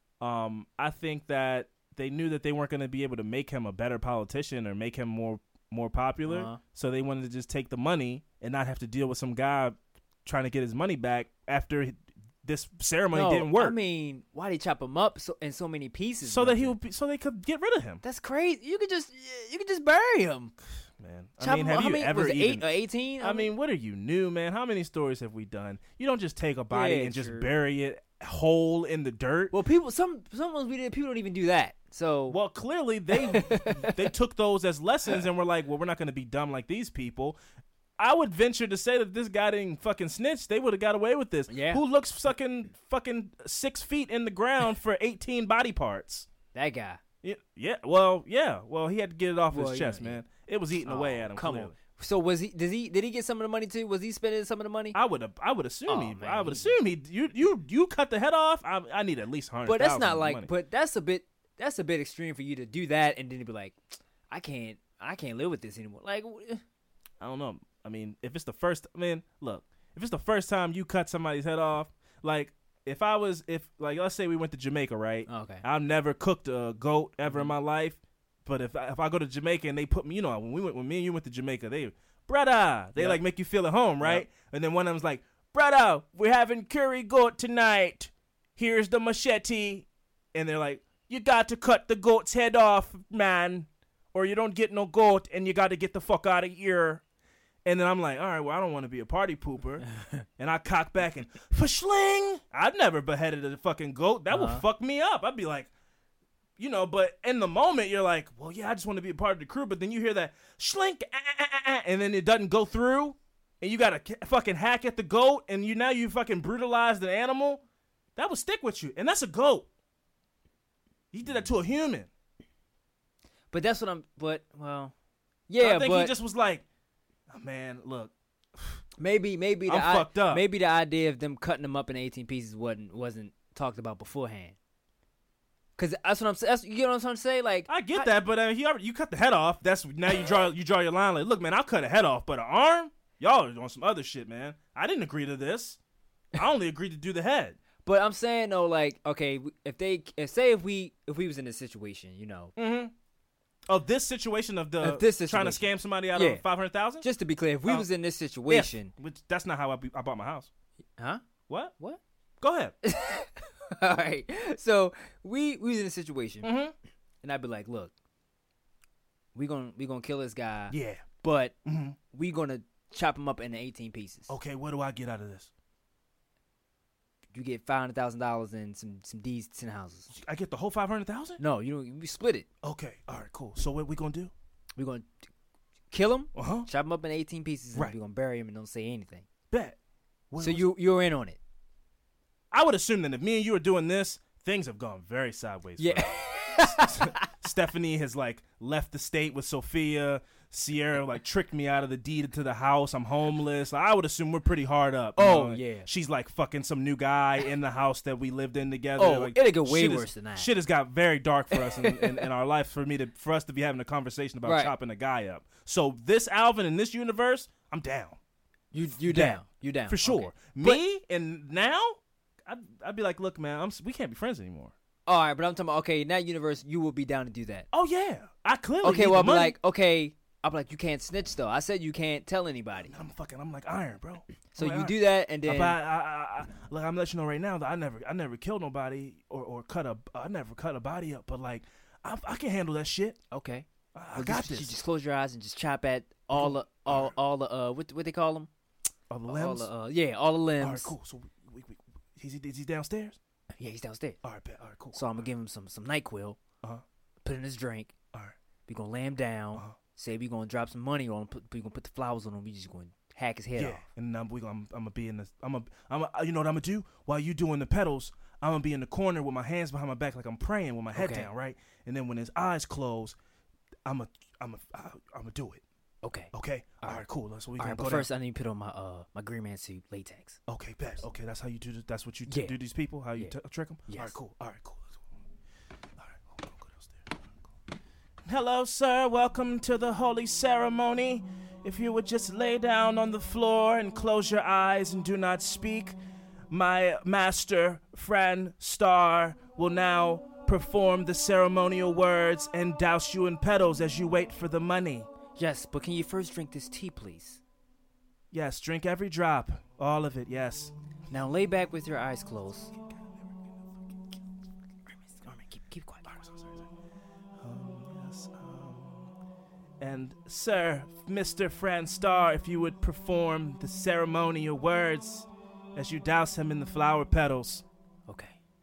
Um, I think that they knew that they weren't going to be able to make him a better politician or make him more more popular, Uh-huh. so they wanted to just take the money and not have to deal with some guy trying to get his money back after he- this ceremony no, didn't work. I mean, why they chop him up so in so many pieces? so that man? he would be, so they could get rid of him. That's crazy. You could just you could just bury him. Man, Chop I mean, him have up. How you many, ever was it even? eight or eighteen? I mean, what are you new, man? How many stories have we done? You don't just take a body Yeah, and just true. bury it whole in the dirt. well, people some some ones we did. People don't even do that. So Well, clearly they they took those as lessons and were like, well, we're not going to be dumb like these people. I would venture to say that if this guy didn't fucking snitch, they would have got away with this. Yeah. Who looks fucking fucking six feet in the ground for eighteen body parts? that guy. Yeah, yeah. Well, yeah. Well, he had to get it off Well, his yeah, chest, yeah. man. It was eating away Oh, at him. Come clearly. on. So was he? Does he? Did he get some of the money too? Was he spending some of the money? I would I would assume Oh, he man, I would he- assume he you you you cut the head off. I I need at least hundred. But that's not like. But that's a bit. That's a bit extreme for you to do that and then be like, I can't. I can't live with this anymore. Like, w- I don't know. I mean, if it's the first, I mean, look, if it's the first time you cut somebody's head off, like if I was, if like let's say we went to Jamaica, right? okay. I've never cooked a goat ever in my life, but if I, if I go to Jamaica and they put me, you know, when we went, when me and you went to Jamaica, they, brother, they Yep. like make you feel at home, right? Yep. And then one of them's like, brother, we're having curry goat tonight. Here's the machete, and they're like, you got to cut the goat's head off, man. or you don't get no goat, and you got to get the fuck out of here. And then I'm like, all right, well, I don't want to be a party pooper. And I cock back and, fashling. I've never beheaded a fucking goat. That Uh-huh. would fuck me up. I'd be like, you know, but in the moment, you're like, well, yeah, I just want to be a part of the crew. But then you hear that, shlink, ah, ah, ah, ah, and then it doesn't go through. And you got to fucking hack at the goat. And you now you fucking brutalized an animal. That would stick with you. And that's a goat. He did that to a human. But that's what I'm. But well, So yeah. I think but he just was like, oh, man, look. maybe maybe the I'm I- fucked up. maybe the idea of them cutting them up in eighteen pieces wasn't wasn't talked about beforehand. Cause that's what I'm saying. You know what I'm trying to say? Like I get that, but uh, he already, you cut the head off. That's now you draw you draw your line. Like, look, man, I'll cut a head off, but an arm, y'all are doing some other shit, man. I didn't agree to this. I only agreed to do the head. But I'm saying though, like, okay, if they if, say if we if we was in this situation, you know, Mm-hmm. Of this situation of the Of this trying to situation. scam somebody out Yeah. of five hundred thousand. just to be clear, if we Oh. was in this situation, which that's not how I, be, I bought my house. huh? What? What? Go ahead. All right. So we we was in a situation, Mm-hmm. and I'd be like, look, we gonna we gonna kill this guy, Yeah. but Mm-hmm. we gonna chop him up into eighteen pieces. Okay. What do I get out of this? You get five hundred thousand dollars and some some deeds to ten houses. I get the whole five hundred thousand. No, you don't. We split it. Okay. All right. Cool. So what we gonna do? We're gonna kill him, Uh huh. chop him up in eighteen pieces, and Right. we're gonna bury him and don't say anything. Bet. What so was- you you're in on it. I would assume that if me and you are doing this, things have gone very sideways. for Yeah. us. Stephanie has like left the state with Sophia. Sierra like tricked me out of the deed to the house. I'm homeless. I would assume we're pretty hard up. you Oh, know? yeah. She's like fucking some new guy in the house that we lived in together. Oh, like, it'll get way shit is- worse than that. Shit has got very dark for us in, in, in our life. For me to for us to be having a conversation about Right. chopping a guy up. So this Alvin in this universe, I'm down You you Down. down. You down. for sure. Okay. Me and now, I'd, I'd be like, look, man, I'm, s- we can't be friends anymore. All right, but I'm talking about, okay, in that universe, you will be down to do that. Oh yeah, I clearly Okay, need well, the I'll be money. like, okay, I'll be like, you can't snitch, though. I said you can't tell anybody. I'm fucking. I'm like iron, bro. So I'm like you iron. do that, and Uh, then, but I, I, I, I, look, I'm letting you know right now that I never, I never killed nobody or, or cut a, I never cut a body up. But like, I, I can handle that shit. okay. I, I Well, got just, this. You just close your eyes and just chop at all the, all, all the, uh, what, what they call them? All the All limbs. the, uh, yeah, all the limbs. All right, cool. So we, we, we, is he, is he downstairs? Yeah, he's downstairs. All right, bet. All right, cool. So I'm gonna give him some some NyQuil, Uh huh. put in his drink. All right. We gonna lay him down. Uh-huh. Say we gonna drop some money on him. Put, we gonna put the flowers on him. We just gonna hack his head Yeah. off. And I'm, we, I'm, I'm gonna be in the, I'm a, I'm a, you know what I'm gonna do while you doing the pedals? I'm gonna be in the corner with my hands behind my back like I'm praying with my head Okay. down, right? And then when his eyes close, I'm a, I'm a, I'm gonna do it. Okay. Okay. All All right. right. Cool. So we All gonna right, go but down. first I need to put on my uh my green man suit latex. Okay, bet. Okay, that's how you do. This. That's what you t- Yeah. do. These people, how you Yeah. t- trick them. All Yes. right, cool. All right, cool. Let's go. All right, hold on, go downstairs. All right, cool. Hello, sir. Welcome to the holy ceremony. If you would just lay down on the floor and close your eyes and do not speak, my master, Fran Star, will now perform the ceremonial words and douse you in petals as you wait for the money. Yes, but can you first drink this tea, please? Yes, drink every drop, all of it. Yes. Now lay back with your eyes closed. Keep, keep quiet. Um, yes, um, and sir, Mister Fran Star, if you would perform the ceremonial words as you douse him in the flower petals. Okay.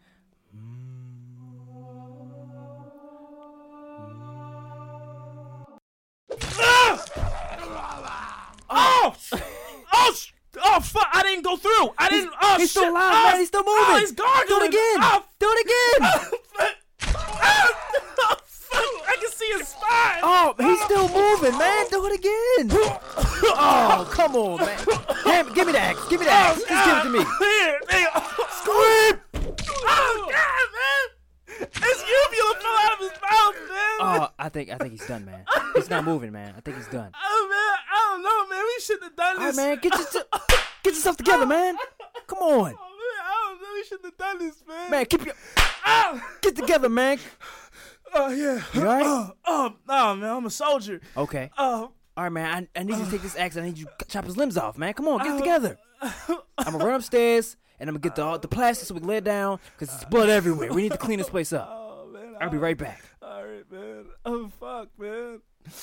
Oh! Oh! sh- Oh! Fuck! I didn't go through. I didn't. Oh He's shit! still alive, oh, man. He's still Oh, moving. he's gargling. Do it again. Oh, Do it again. fuck. Oh, fuck. I can see his spine. Oh, he's still moving, man. Do it again. Oh, come on, man. Damn, give me the axe. Give me the axe. Just give it to me. Here, here. Scream! Oh God, man! His uvula fell out of his mouth, man. Oh, I think I think he's done, man. He's not moving, man. I think he's done. Oh man, I don't know, man. We shouldn't have done All right, this. man. Get your get yourself together, man. Come on, Oh man, I don't know. We shouldn't have done this, man. man. Keep your Oh, get together, man. oh yeah. You all right? Oh, oh, no, man. I'm a soldier. Okay. Oh, All right, man. I, I need you to take this axe. I need you to chop his limbs off, man. Come on, get it together. I'm gonna run upstairs and I'm gonna get the the plastic so we can lay it down because there's blood everywhere. We need to clean this place up. oh man. I'll be right back. All right, man. Oh, fuck, man.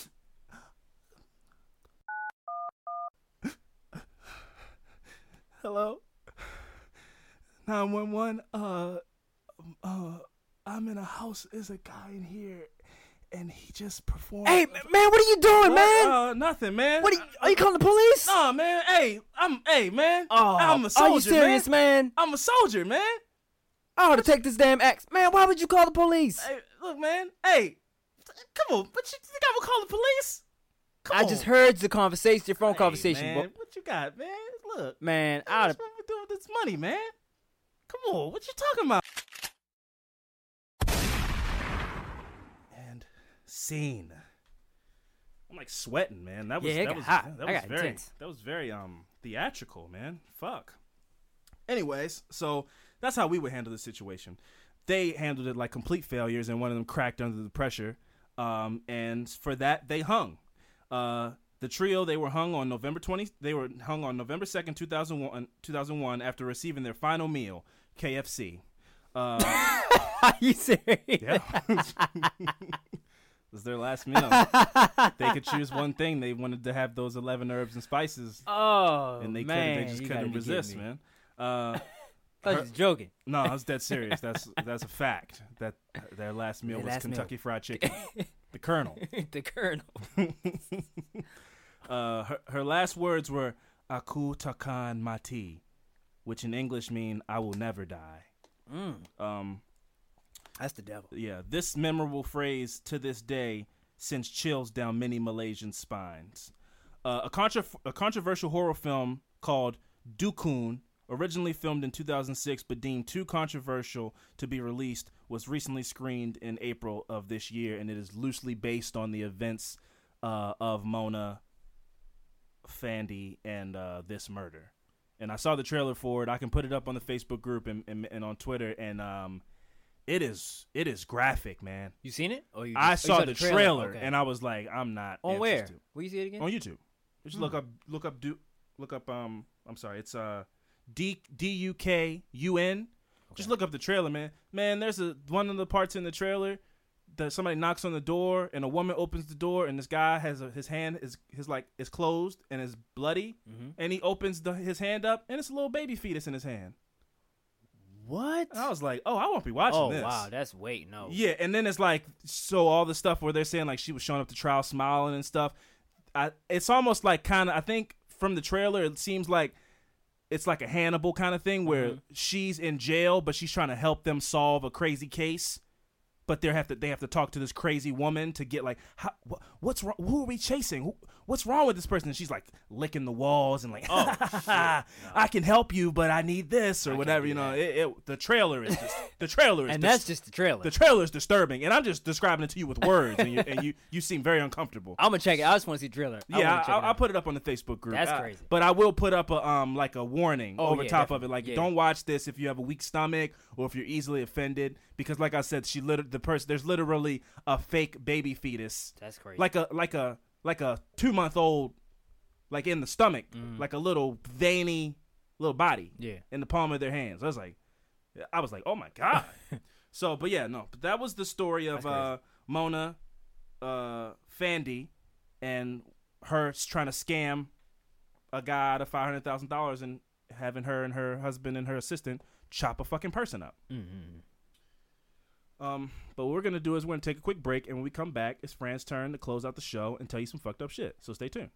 Hello? nine one one. Uh, uh, I'm in a house. There's a guy in here, and he just performed. Hey, man, what are you doing, man? Uh, nothing, man. What are you, are you calling the police? Nah, man. Hey, I'm. Hey, man. Oh, I'm a soldier, are you serious, man? man? I'm a soldier, man. I ought to take this damn axe. Man, why would you call the police? Hey, look, man. Hey, come on. What you think I would call the police? Come I on. just heard the conversation, your phone Hey, conversation. man. Boy. What you got, man? Look, Man, I ought what's to. what we doing with this money, man? Come on. What you talking about? And scene. I'm like sweating, man. That was Yeah, it that got was hot. that I was got very intense. that was very um theatrical, man. Fuck. Anyways, so that's how we would handle the situation. They handled it like complete failures, and one of them cracked under the pressure. Um, and for that, they hung. Uh, the trio they were hung on November twentieth. They were hung on November second, two thousand one. Two thousand one, after receiving their final meal, K F C. Uh, Are you serious? yeah. It was their last meal. They could choose one thing. They wanted to have those eleven herbs and spices, Oh, and they man, couldn't. They just you gotta couldn't be kidding resist, me. man. Uh, I was just joking. no, I was dead serious. That's that's a fact. That their last meal Their was last meal. Kentucky Fried Chicken. The Colonel. The Colonel. uh, her her last words were "Aku takan mati," which in English mean "I will never die." Mm, Um, that's the devil. yeah, this memorable phrase to this day sends chills down many Malaysian spines. Uh, a, contra- a controversial horror film called Dukun, originally filmed in two thousand six but deemed too controversial to be released, was recently screened in April of this year, and it is loosely based on the events uh, of Mona Fandi and uh, this murder. And I saw the trailer for it. I can put it up on the Facebook group and, and, and on Twitter, and um, it is it is graphic, man. You seen it? Or you I just, oh, you saw the trailer, Okay. and I was like, I'm not on where? interested. Will you see it again? On YouTube. Just look up look up do look up um I'm sorry, it's uh D D U K U N. Just look up the trailer, man. Man, there's a one of the parts in the trailer that somebody knocks on the door and a woman opens the door and this guy has a, his hand is his like is closed and is bloody, Mhm. and he opens the, his hand up and it's a little baby fetus in his hand. What? And I was like, oh, I won't be watching Oh this. wow, that's wait no. Yeah, and then it's like, so all the stuff where they're saying like she was showing up to trial smiling and stuff. I, it's almost like kind of, I think from the trailer, it seems like it's like a Hannibal kind of thing where Mhm. she's in jail, but she's trying to help them solve a crazy case. But they have to they have to talk to this crazy woman to get like, how, wh- what's wrong? Who are we chasing? Who, what's wrong with this person? And she's like licking the walls and like, oh, I can help you, but I need this or I can't whatever. do You know, that. it, it, the trailer is just, the trailer is And dis- that's just the trailer. the trailer is disturbing, and I'm just describing it to you with words, and you and you, you seem very uncomfortable. I'm gonna check it. I just want to see the trailer. I Yeah, wanna check I, it I'll out. put it up on the Facebook group. That's I- crazy. but I will put up a um like a warning Oh, over yeah, top of it, definitely. like Yeah. don't watch this if you have a weak stomach or if you're easily offended, because like I said, she lit the person. There's literally a fake baby fetus, That's crazy. like a like a like a two month old, like in the stomach, Mhm. like a little veiny little body yeah. in the palm of their hands. I was like, I was like, oh my god. So, but yeah, no, but that was the story of That's crazy. uh, Mona uh, Fandi and her s- trying to scam a guy out of five hundred thousand dollars and having her and her husband and her assistant chop a fucking person up. Mm-hmm. Um, but what we're gonna do is we're gonna take a quick break, and when we come back, it's Fran's turn to close out the show and tell you some fucked up shit. So stay tuned.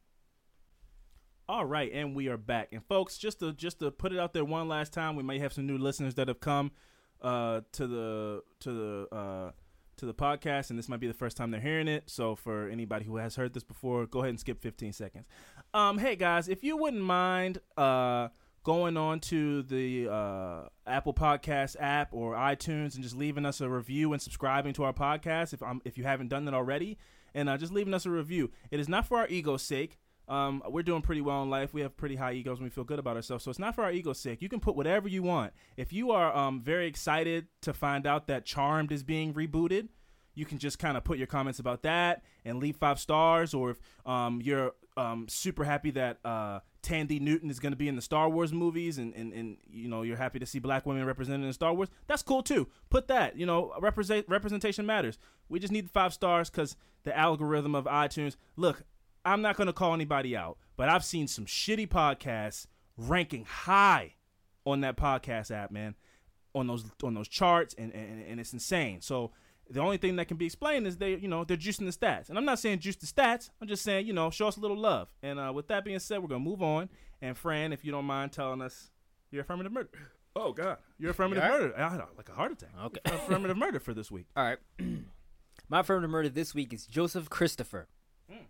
All right, and we are back. And folks, just to just to put it out there one last time, we may have some new listeners that have come uh, to the to the uh, to the podcast, and this might be the first time they're hearing it. So for anybody who has heard this before, go ahead and skip fifteen seconds. Um, hey guys, if you wouldn't mind uh, going on to the uh, Apple Podcast app or iTunes and just leaving us a review and subscribing to our podcast if um, if you haven't done that already, and uh, just leaving us a review. It is not for our ego's sake. Um, we're doing pretty well in life. We have pretty high egos and we feel good about ourselves. So it's not for our ego's sake. You can put whatever you want. If you are um, very excited to find out that Charmed is being rebooted, you can just kind of put your comments about that and leave five stars. Or if um, you're um, super happy that uh, Tandy Newton is going to be in the Star Wars movies, and, and, and you know you're happy to see black women represented in Star Wars, that's cool too. Put that. You know, represent representation matters. We just need the five stars because the algorithm of iTunes. Look, I'm not going to call anybody out, but I've seen some shitty podcasts ranking high on that podcast app, man, on those on those charts, and, and, and it's insane. So the only thing that can be explained is they, you know, they're juicing the stats. And I'm not saying juice the stats. I'm just saying, you know, show us a little love. And uh, with that being said, we're going to move on. And Fran, if you don't mind telling us your affirmative murder. Oh, God. Your affirmative You all right? murder. I had a, like a heart attack. Okay. Your affirmative murder for this week. All right. My affirmative murder this week is Joseph Christopher. Mm.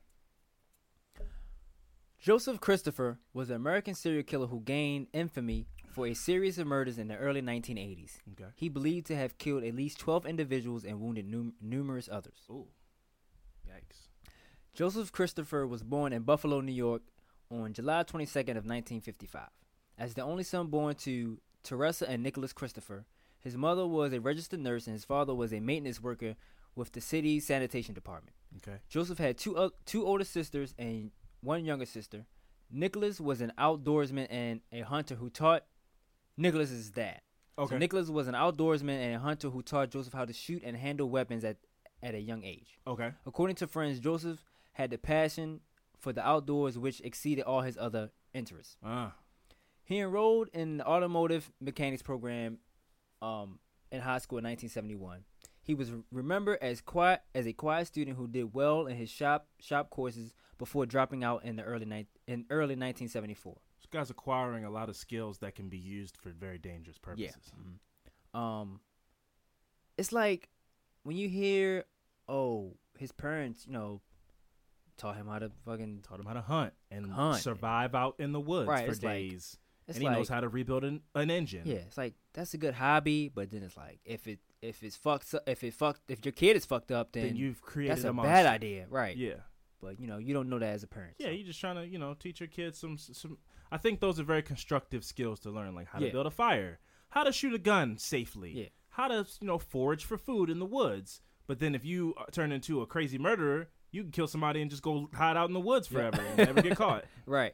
Joseph Christopher was an American serial killer who gained infamy for a series of murders in the early nineteen eighties. Okay. He believed to have killed at least twelve individuals and wounded num- numerous others. Ooh. Yikes. Joseph Christopher was born in Buffalo, New York on July twenty-second of nineteen fifty-five. As the only son born to Teresa and Nicholas Christopher, his mother was a registered nurse and his father was a maintenance worker with the city's sanitation department. Okay. Joseph had two uh, two older sisters and one younger sister. Nicholas was an outdoorsman and a hunter who taught Nicholas is his dad. Okay. So Nicholas was an outdoorsman and a hunter who taught Joseph how to shoot and handle weapons at, at a young age. Okay. According to friends, Joseph had the passion for the outdoors which exceeded all his other interests. Ah. He enrolled in the automotive mechanics program um, in high school in nineteen seventy-one. He was remembered as quiet as a quiet student who did well in his shop shop courses before dropping out in the early ni- in early nineteen seventy-four. This guy's acquiring a lot of skills that can be used for very dangerous purposes. Mhm. Um, it's like when you hear, oh, his parents, you know, taught him how to fucking Taught him how to hunt and Hunt. survive out in the woods Right, for it's like- days. It's and he like, knows how to rebuild an, an engine. yeah, it's like that's a good hobby, but then it's like if it if it's fucked up, if it fucked if your kid is fucked up, then, Then you've created that's a, a bad monster. idea, right? Yeah. But you know you don't know that as a parent. Yeah, so. you're just trying to, you know, teach your kids some some. I think those are very constructive skills to learn, like how Yeah. to build a fire, how to shoot a gun safely, Yeah. how to, you know, forage for food in the woods. But then if you uh, turn into a crazy murderer, you can kill somebody and just go hide out in the woods Yeah. forever and never get caught. Right.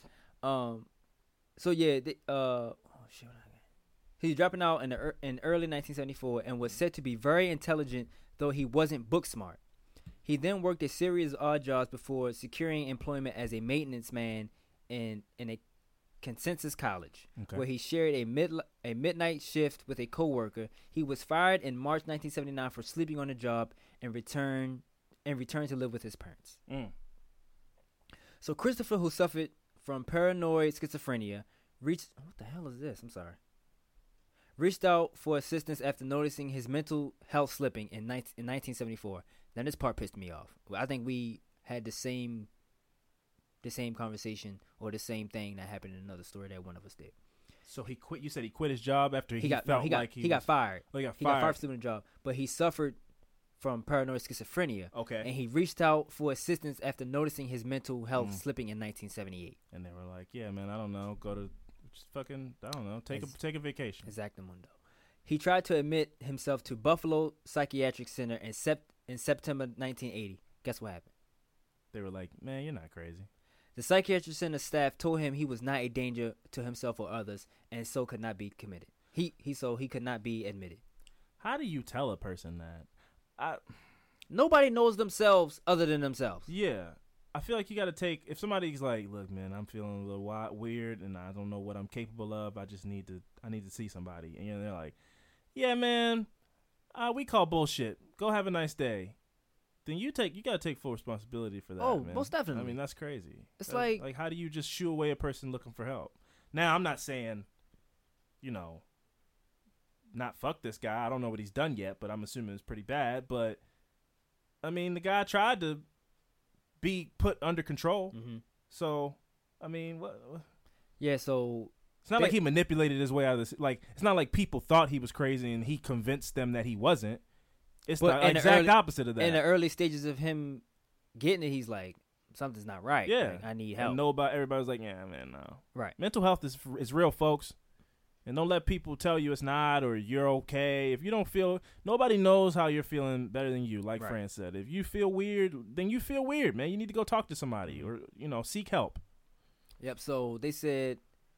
Um. So yeah. The, uh. Oh shit. what I got? He's dropping out in the ear- in early nineteen seventy-four and was said to be very intelligent, though he wasn't book smart. He then worked a series of odd jobs before securing employment as a maintenance man in in a Consensus College, Okay. where he shared a mid a midnight shift with a coworker. He was fired in March nineteen seventy-nine for sleeping on the job and returned and returned to live with his parents. Mm. So Christopher, who suffered from paranoid schizophrenia, reached what the hell is this? I'm sorry. Reached out for assistance after noticing his mental health slipping in, nineteen, in nineteen seventy-four. Now this part pissed me off. I think we had the same the same conversation or the same thing that happened in another story that one of us did. So he quit. You said he quit his job after he, He got felt no, he got like he, he got was- fired. Oh, he got He fired. got fired for sleeping on the job, but he suffered from paranoid schizophrenia. Okay. And he reached out for assistance after noticing his mental health Mm. slipping in nineteen seventy-eight. And they were like, "Yeah, man, I don't know. Go to just fucking, I don't know. Take a Ex- take a vacation." Exactamundo. He tried to admit himself to Buffalo Psychiatric Center in, sep- in September nineteen eighty. Guess what happened? They were like, "Man, you're not crazy." The Psychiatric Center staff told him he was not a danger to himself or others, and so could not be committed. He he so he could not be admitted. How do you tell a person that? I Nobody knows themselves other than themselves. yeah. I feel like you got to take if somebody's like, "Look, man, I'm feeling a little wild, weird, and I don't know what I'm capable of. I just need to, I need to see somebody." And you know, they're like, "Yeah, man, uh, we call bullshit. Go have a nice day." Then you take, you got to take full responsibility for that. Oh, man. most definitely. I mean, that's crazy. It's That- like- like, how do you just shoo away a person looking for help? Now, I'm not saying, you know, not fuck this guy. I don't know what he's done yet, but I'm assuming it's pretty bad. But I mean, the guy tried to be put under control. Mm-hmm. So, I mean, what? what- Yeah, so It's not like They- he manipulated his way out of this. Like, it's not like people thought he was crazy and he convinced them that he wasn't. It's But the in the exact early- opposite of that. in the early stages of him getting it, he's like, something's not right. Yeah. Like, I need help. and nobody, everybody was like, "Yeah, man, no." Right. Mental health is is real, folks. And don't let people tell you it's not or you're okay. If you don't feel, nobody knows how you're feeling better than you, like Right. Fran said. If you feel weird, then you feel weird, man. You need to go talk to somebody or, you know, seek help. Yep. So they said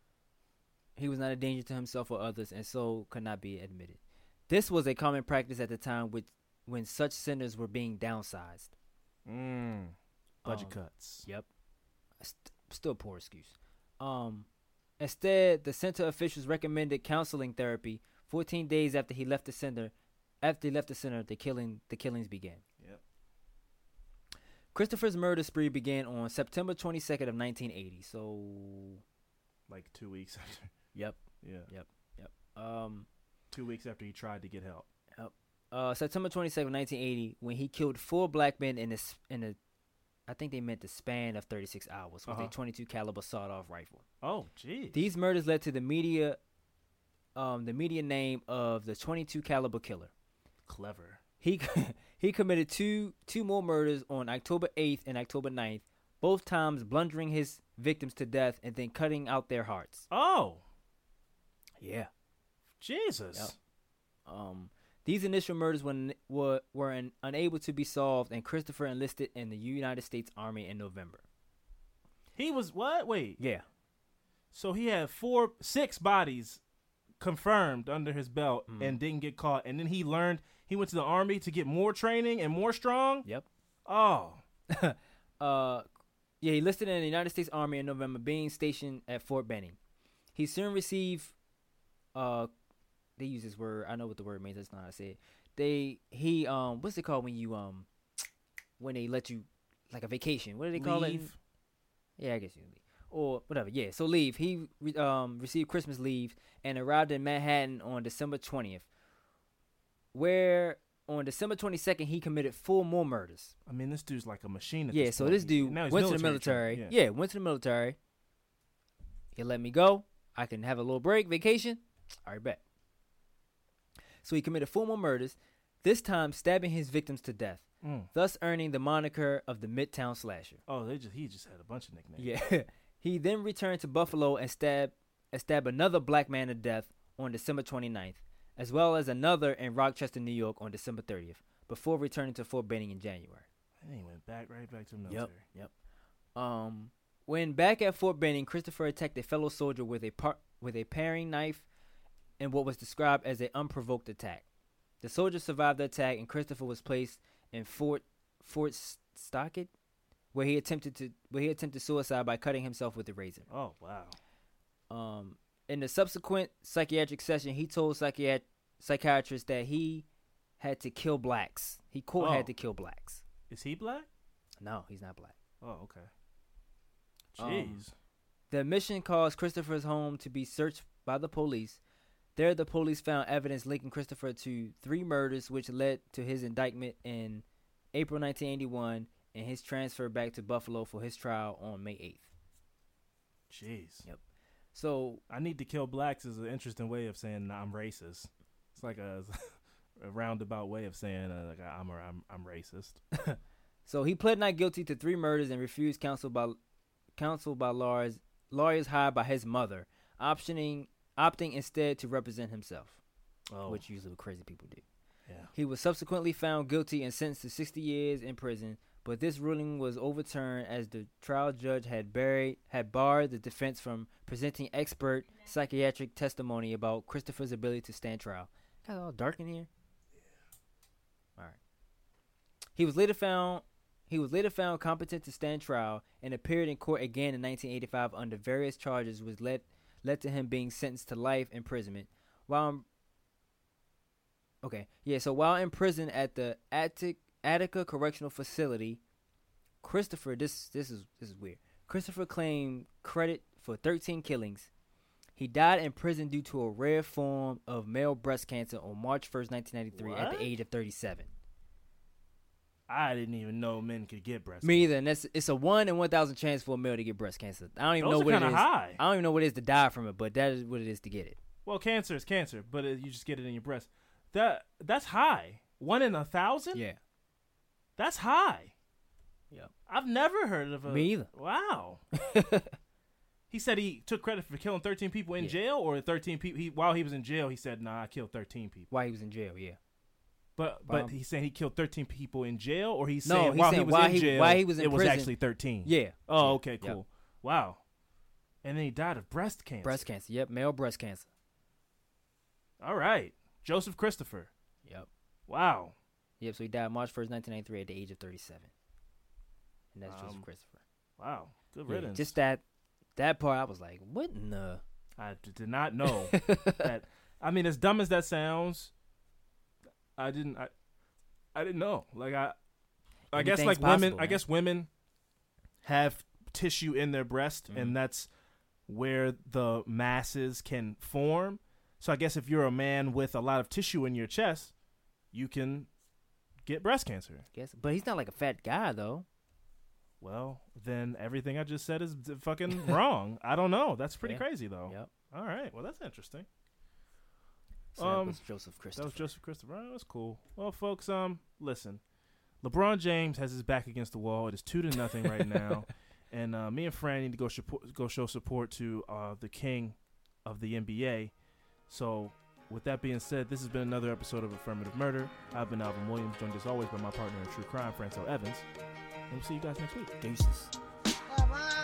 he was not a danger to himself or others, and so could not be admitted. This was a common practice at the time, with when such centers were being downsized. Mm. Budget Um, cuts. Yep. St- still a poor excuse. Um, instead, the center officials recommended counseling therapy. Fourteen days after he left the center, after he left the center, the killing the killings began. Yep. Christopher's murder spree began on September twenty-second of nineteen eighty. So, Like two weeks after. yep, Yeah. yep, yep. Um, Two weeks after he tried to get help. uh, September twenty-second, nineteen eighty, when he killed four black men in a, s- in a, I think they meant the span of thirty-six hours with Uh-huh. a twenty-two caliber sawed-off rifle. Oh, geez. These murders led to the media, um, the media name of the twenty-two caliber killer. Clever. He he committed two two more murders on October eighth and October ninth, both times bludgeoning his victims to death and then cutting out their hearts. Oh, Yeah. Jesus. Yep. Um, these initial murders were n- were, were un- unable to be solved, and Christopher enlisted in the United States Army in November. He was what? Wait. Yeah. So he had four, six bodies confirmed under his belt Mhm. and didn't get caught. And then he learned he went to the army to get more training and more strong. Yep. Oh, uh, yeah, he enlisted in the United States Army in November, being stationed at Fort Benning. He soon received, uh, they use this word. I know what the word means. That's not how I say it. They he um, what's it called when you um, when they let you like a vacation? What do they call it? leave. Yeah, I guess you can leave or whatever. Yeah, so leave. He re- um received Christmas leave and arrived in Manhattan on December twentieth, where on December twenty-second he committed four more murders. I mean, this dude's like a machine. At Yeah, this so point. this dude Now he's went to the military military. trained. Yeah. went to the military. He let me go. I can have a little break, vacation. All right, bet. So he committed four more murders, this time stabbing his victims to death, Mm. thus earning the moniker of the Midtown Slasher. Oh, they just he just had a bunch of nicknames. Yeah. He then returned to Buffalo and stabbed, and stabbed another black man to death on December twenty-ninth, as well as another in Rochester, New York on December thirtieth, before returning to Fort Benning in January. And he went back right back to the military. Yep. Yep. Um, when back at Fort Benning, Christopher attacked a fellow soldier with a par- with a paring knife in what was described as an unprovoked attack. The soldier survived the attack, and Christopher was placed in Fort Fort Stockett, where he attempted to where he attempted suicide by cutting himself with a razor. Oh wow. Um, in the subsequent psychiatric session, he told psychiat- psychiatrists that he had to kill blacks. He quote Oh. had to kill blacks. Is he black? No, he's not black. Oh, okay. Um, Jeez. The admission caused Christopher's home to be searched by the police. There, the police found evidence linking Christopher to three murders, which led to his indictment in April nineteen eighty-one and his transfer back to Buffalo for his trial on May eighth. Jeez. Yep. So, I need to kill blacks is an interesting way of saying I'm racist. It's like a, a roundabout way of saying uh, like I'm, a, I'm I'm racist. so he pled not guilty to three murders and refused counsel by counsel by lawyers lawyers hired by his mother, optioning opting instead to represent himself, Oh, which usually what crazy people do. yeah. He was subsequently found guilty and sentenced to sixty years in prison, but this ruling was overturned as the trial judge had buried, had barred the defense from presenting expert psychiatric testimony about Christopher's ability to stand trial. Got all dark in here. All right. He was later found. He was later found competent to stand trial and appeared in court again in nineteen eighty-five under various charges, which led led to him being sentenced to life imprisonment. While okay, yeah. So while in prison at the Attic, Attica Correctional Facility, Christopher, this this is this is weird. Christopher claimed credit for thirteen killings. He died in prison due to a rare form of male breast cancer on March first, nineteen ninety-three, at What? the age of thirty-seven. I didn't even know men could get breast Me cancer. either, and that's it's a one in one thousand chance for a male to get breast cancer. I don't even Those know are what it kind is. of high. I don't even know what it is to die from it, but that is what it is to get it. Well, cancer is cancer, but it, you just get it in your breast. That that's high. One in a thousand. Yeah. That's high. Yep. I've never heard of a. Me either. Wow. He said he took credit for killing thirteen people in Yeah. jail, or thirteen people. He, while he was in jail, he said, "Nah, I killed thirteen people." While he was in jail, yeah. But but Um, he's saying he killed thirteen people in jail, or he's No, saying he's while saying he was while in he- jail, while he was in it was prison. actually thirteen. Yeah. Oh, Yeah. okay, Yep. cool. Wow. And then he died of breast cancer. Breast cancer. Yep, male breast cancer. All right, Joseph Christopher. Yep. Wow. Yep, so he died March first, nineteen ninety-three at the age of thirty-seven. And that's Um, Joseph Christopher. Wow. Good Yeah, riddance. just that that part, I was like, what in the... I d- did not know that. I mean, as dumb as that sounds, I didn't. I, I didn't know. Like I, I guess Anything's like women. possible, I man. guess women have tissue in their breast, Mhm. and that's where the masses can form. So I guess if you're a man with a lot of tissue in your chest, you can get breast cancer. Guess, but he's not like a fat guy, though. Well, then everything I just said is d- fucking wrong. I don't know. That's pretty Yeah. crazy, though. Yep. All right. Well, that's interesting. So that Um, was Joseph Christopher. That was Joseph Christopher. All right, that's cool. Well, folks, um, listen. LeBron James has his back against the wall. It is two to nothing right now, and uh, me and Fran need to go support, go show support to uh, the king of the N B A. So, with that being said, this has been another episode of Affirmative Murder. I've been Alvin Williams, joined as always by my partner in true crime, Franco Evans. And we'll see you guys next week. Deuces. All right.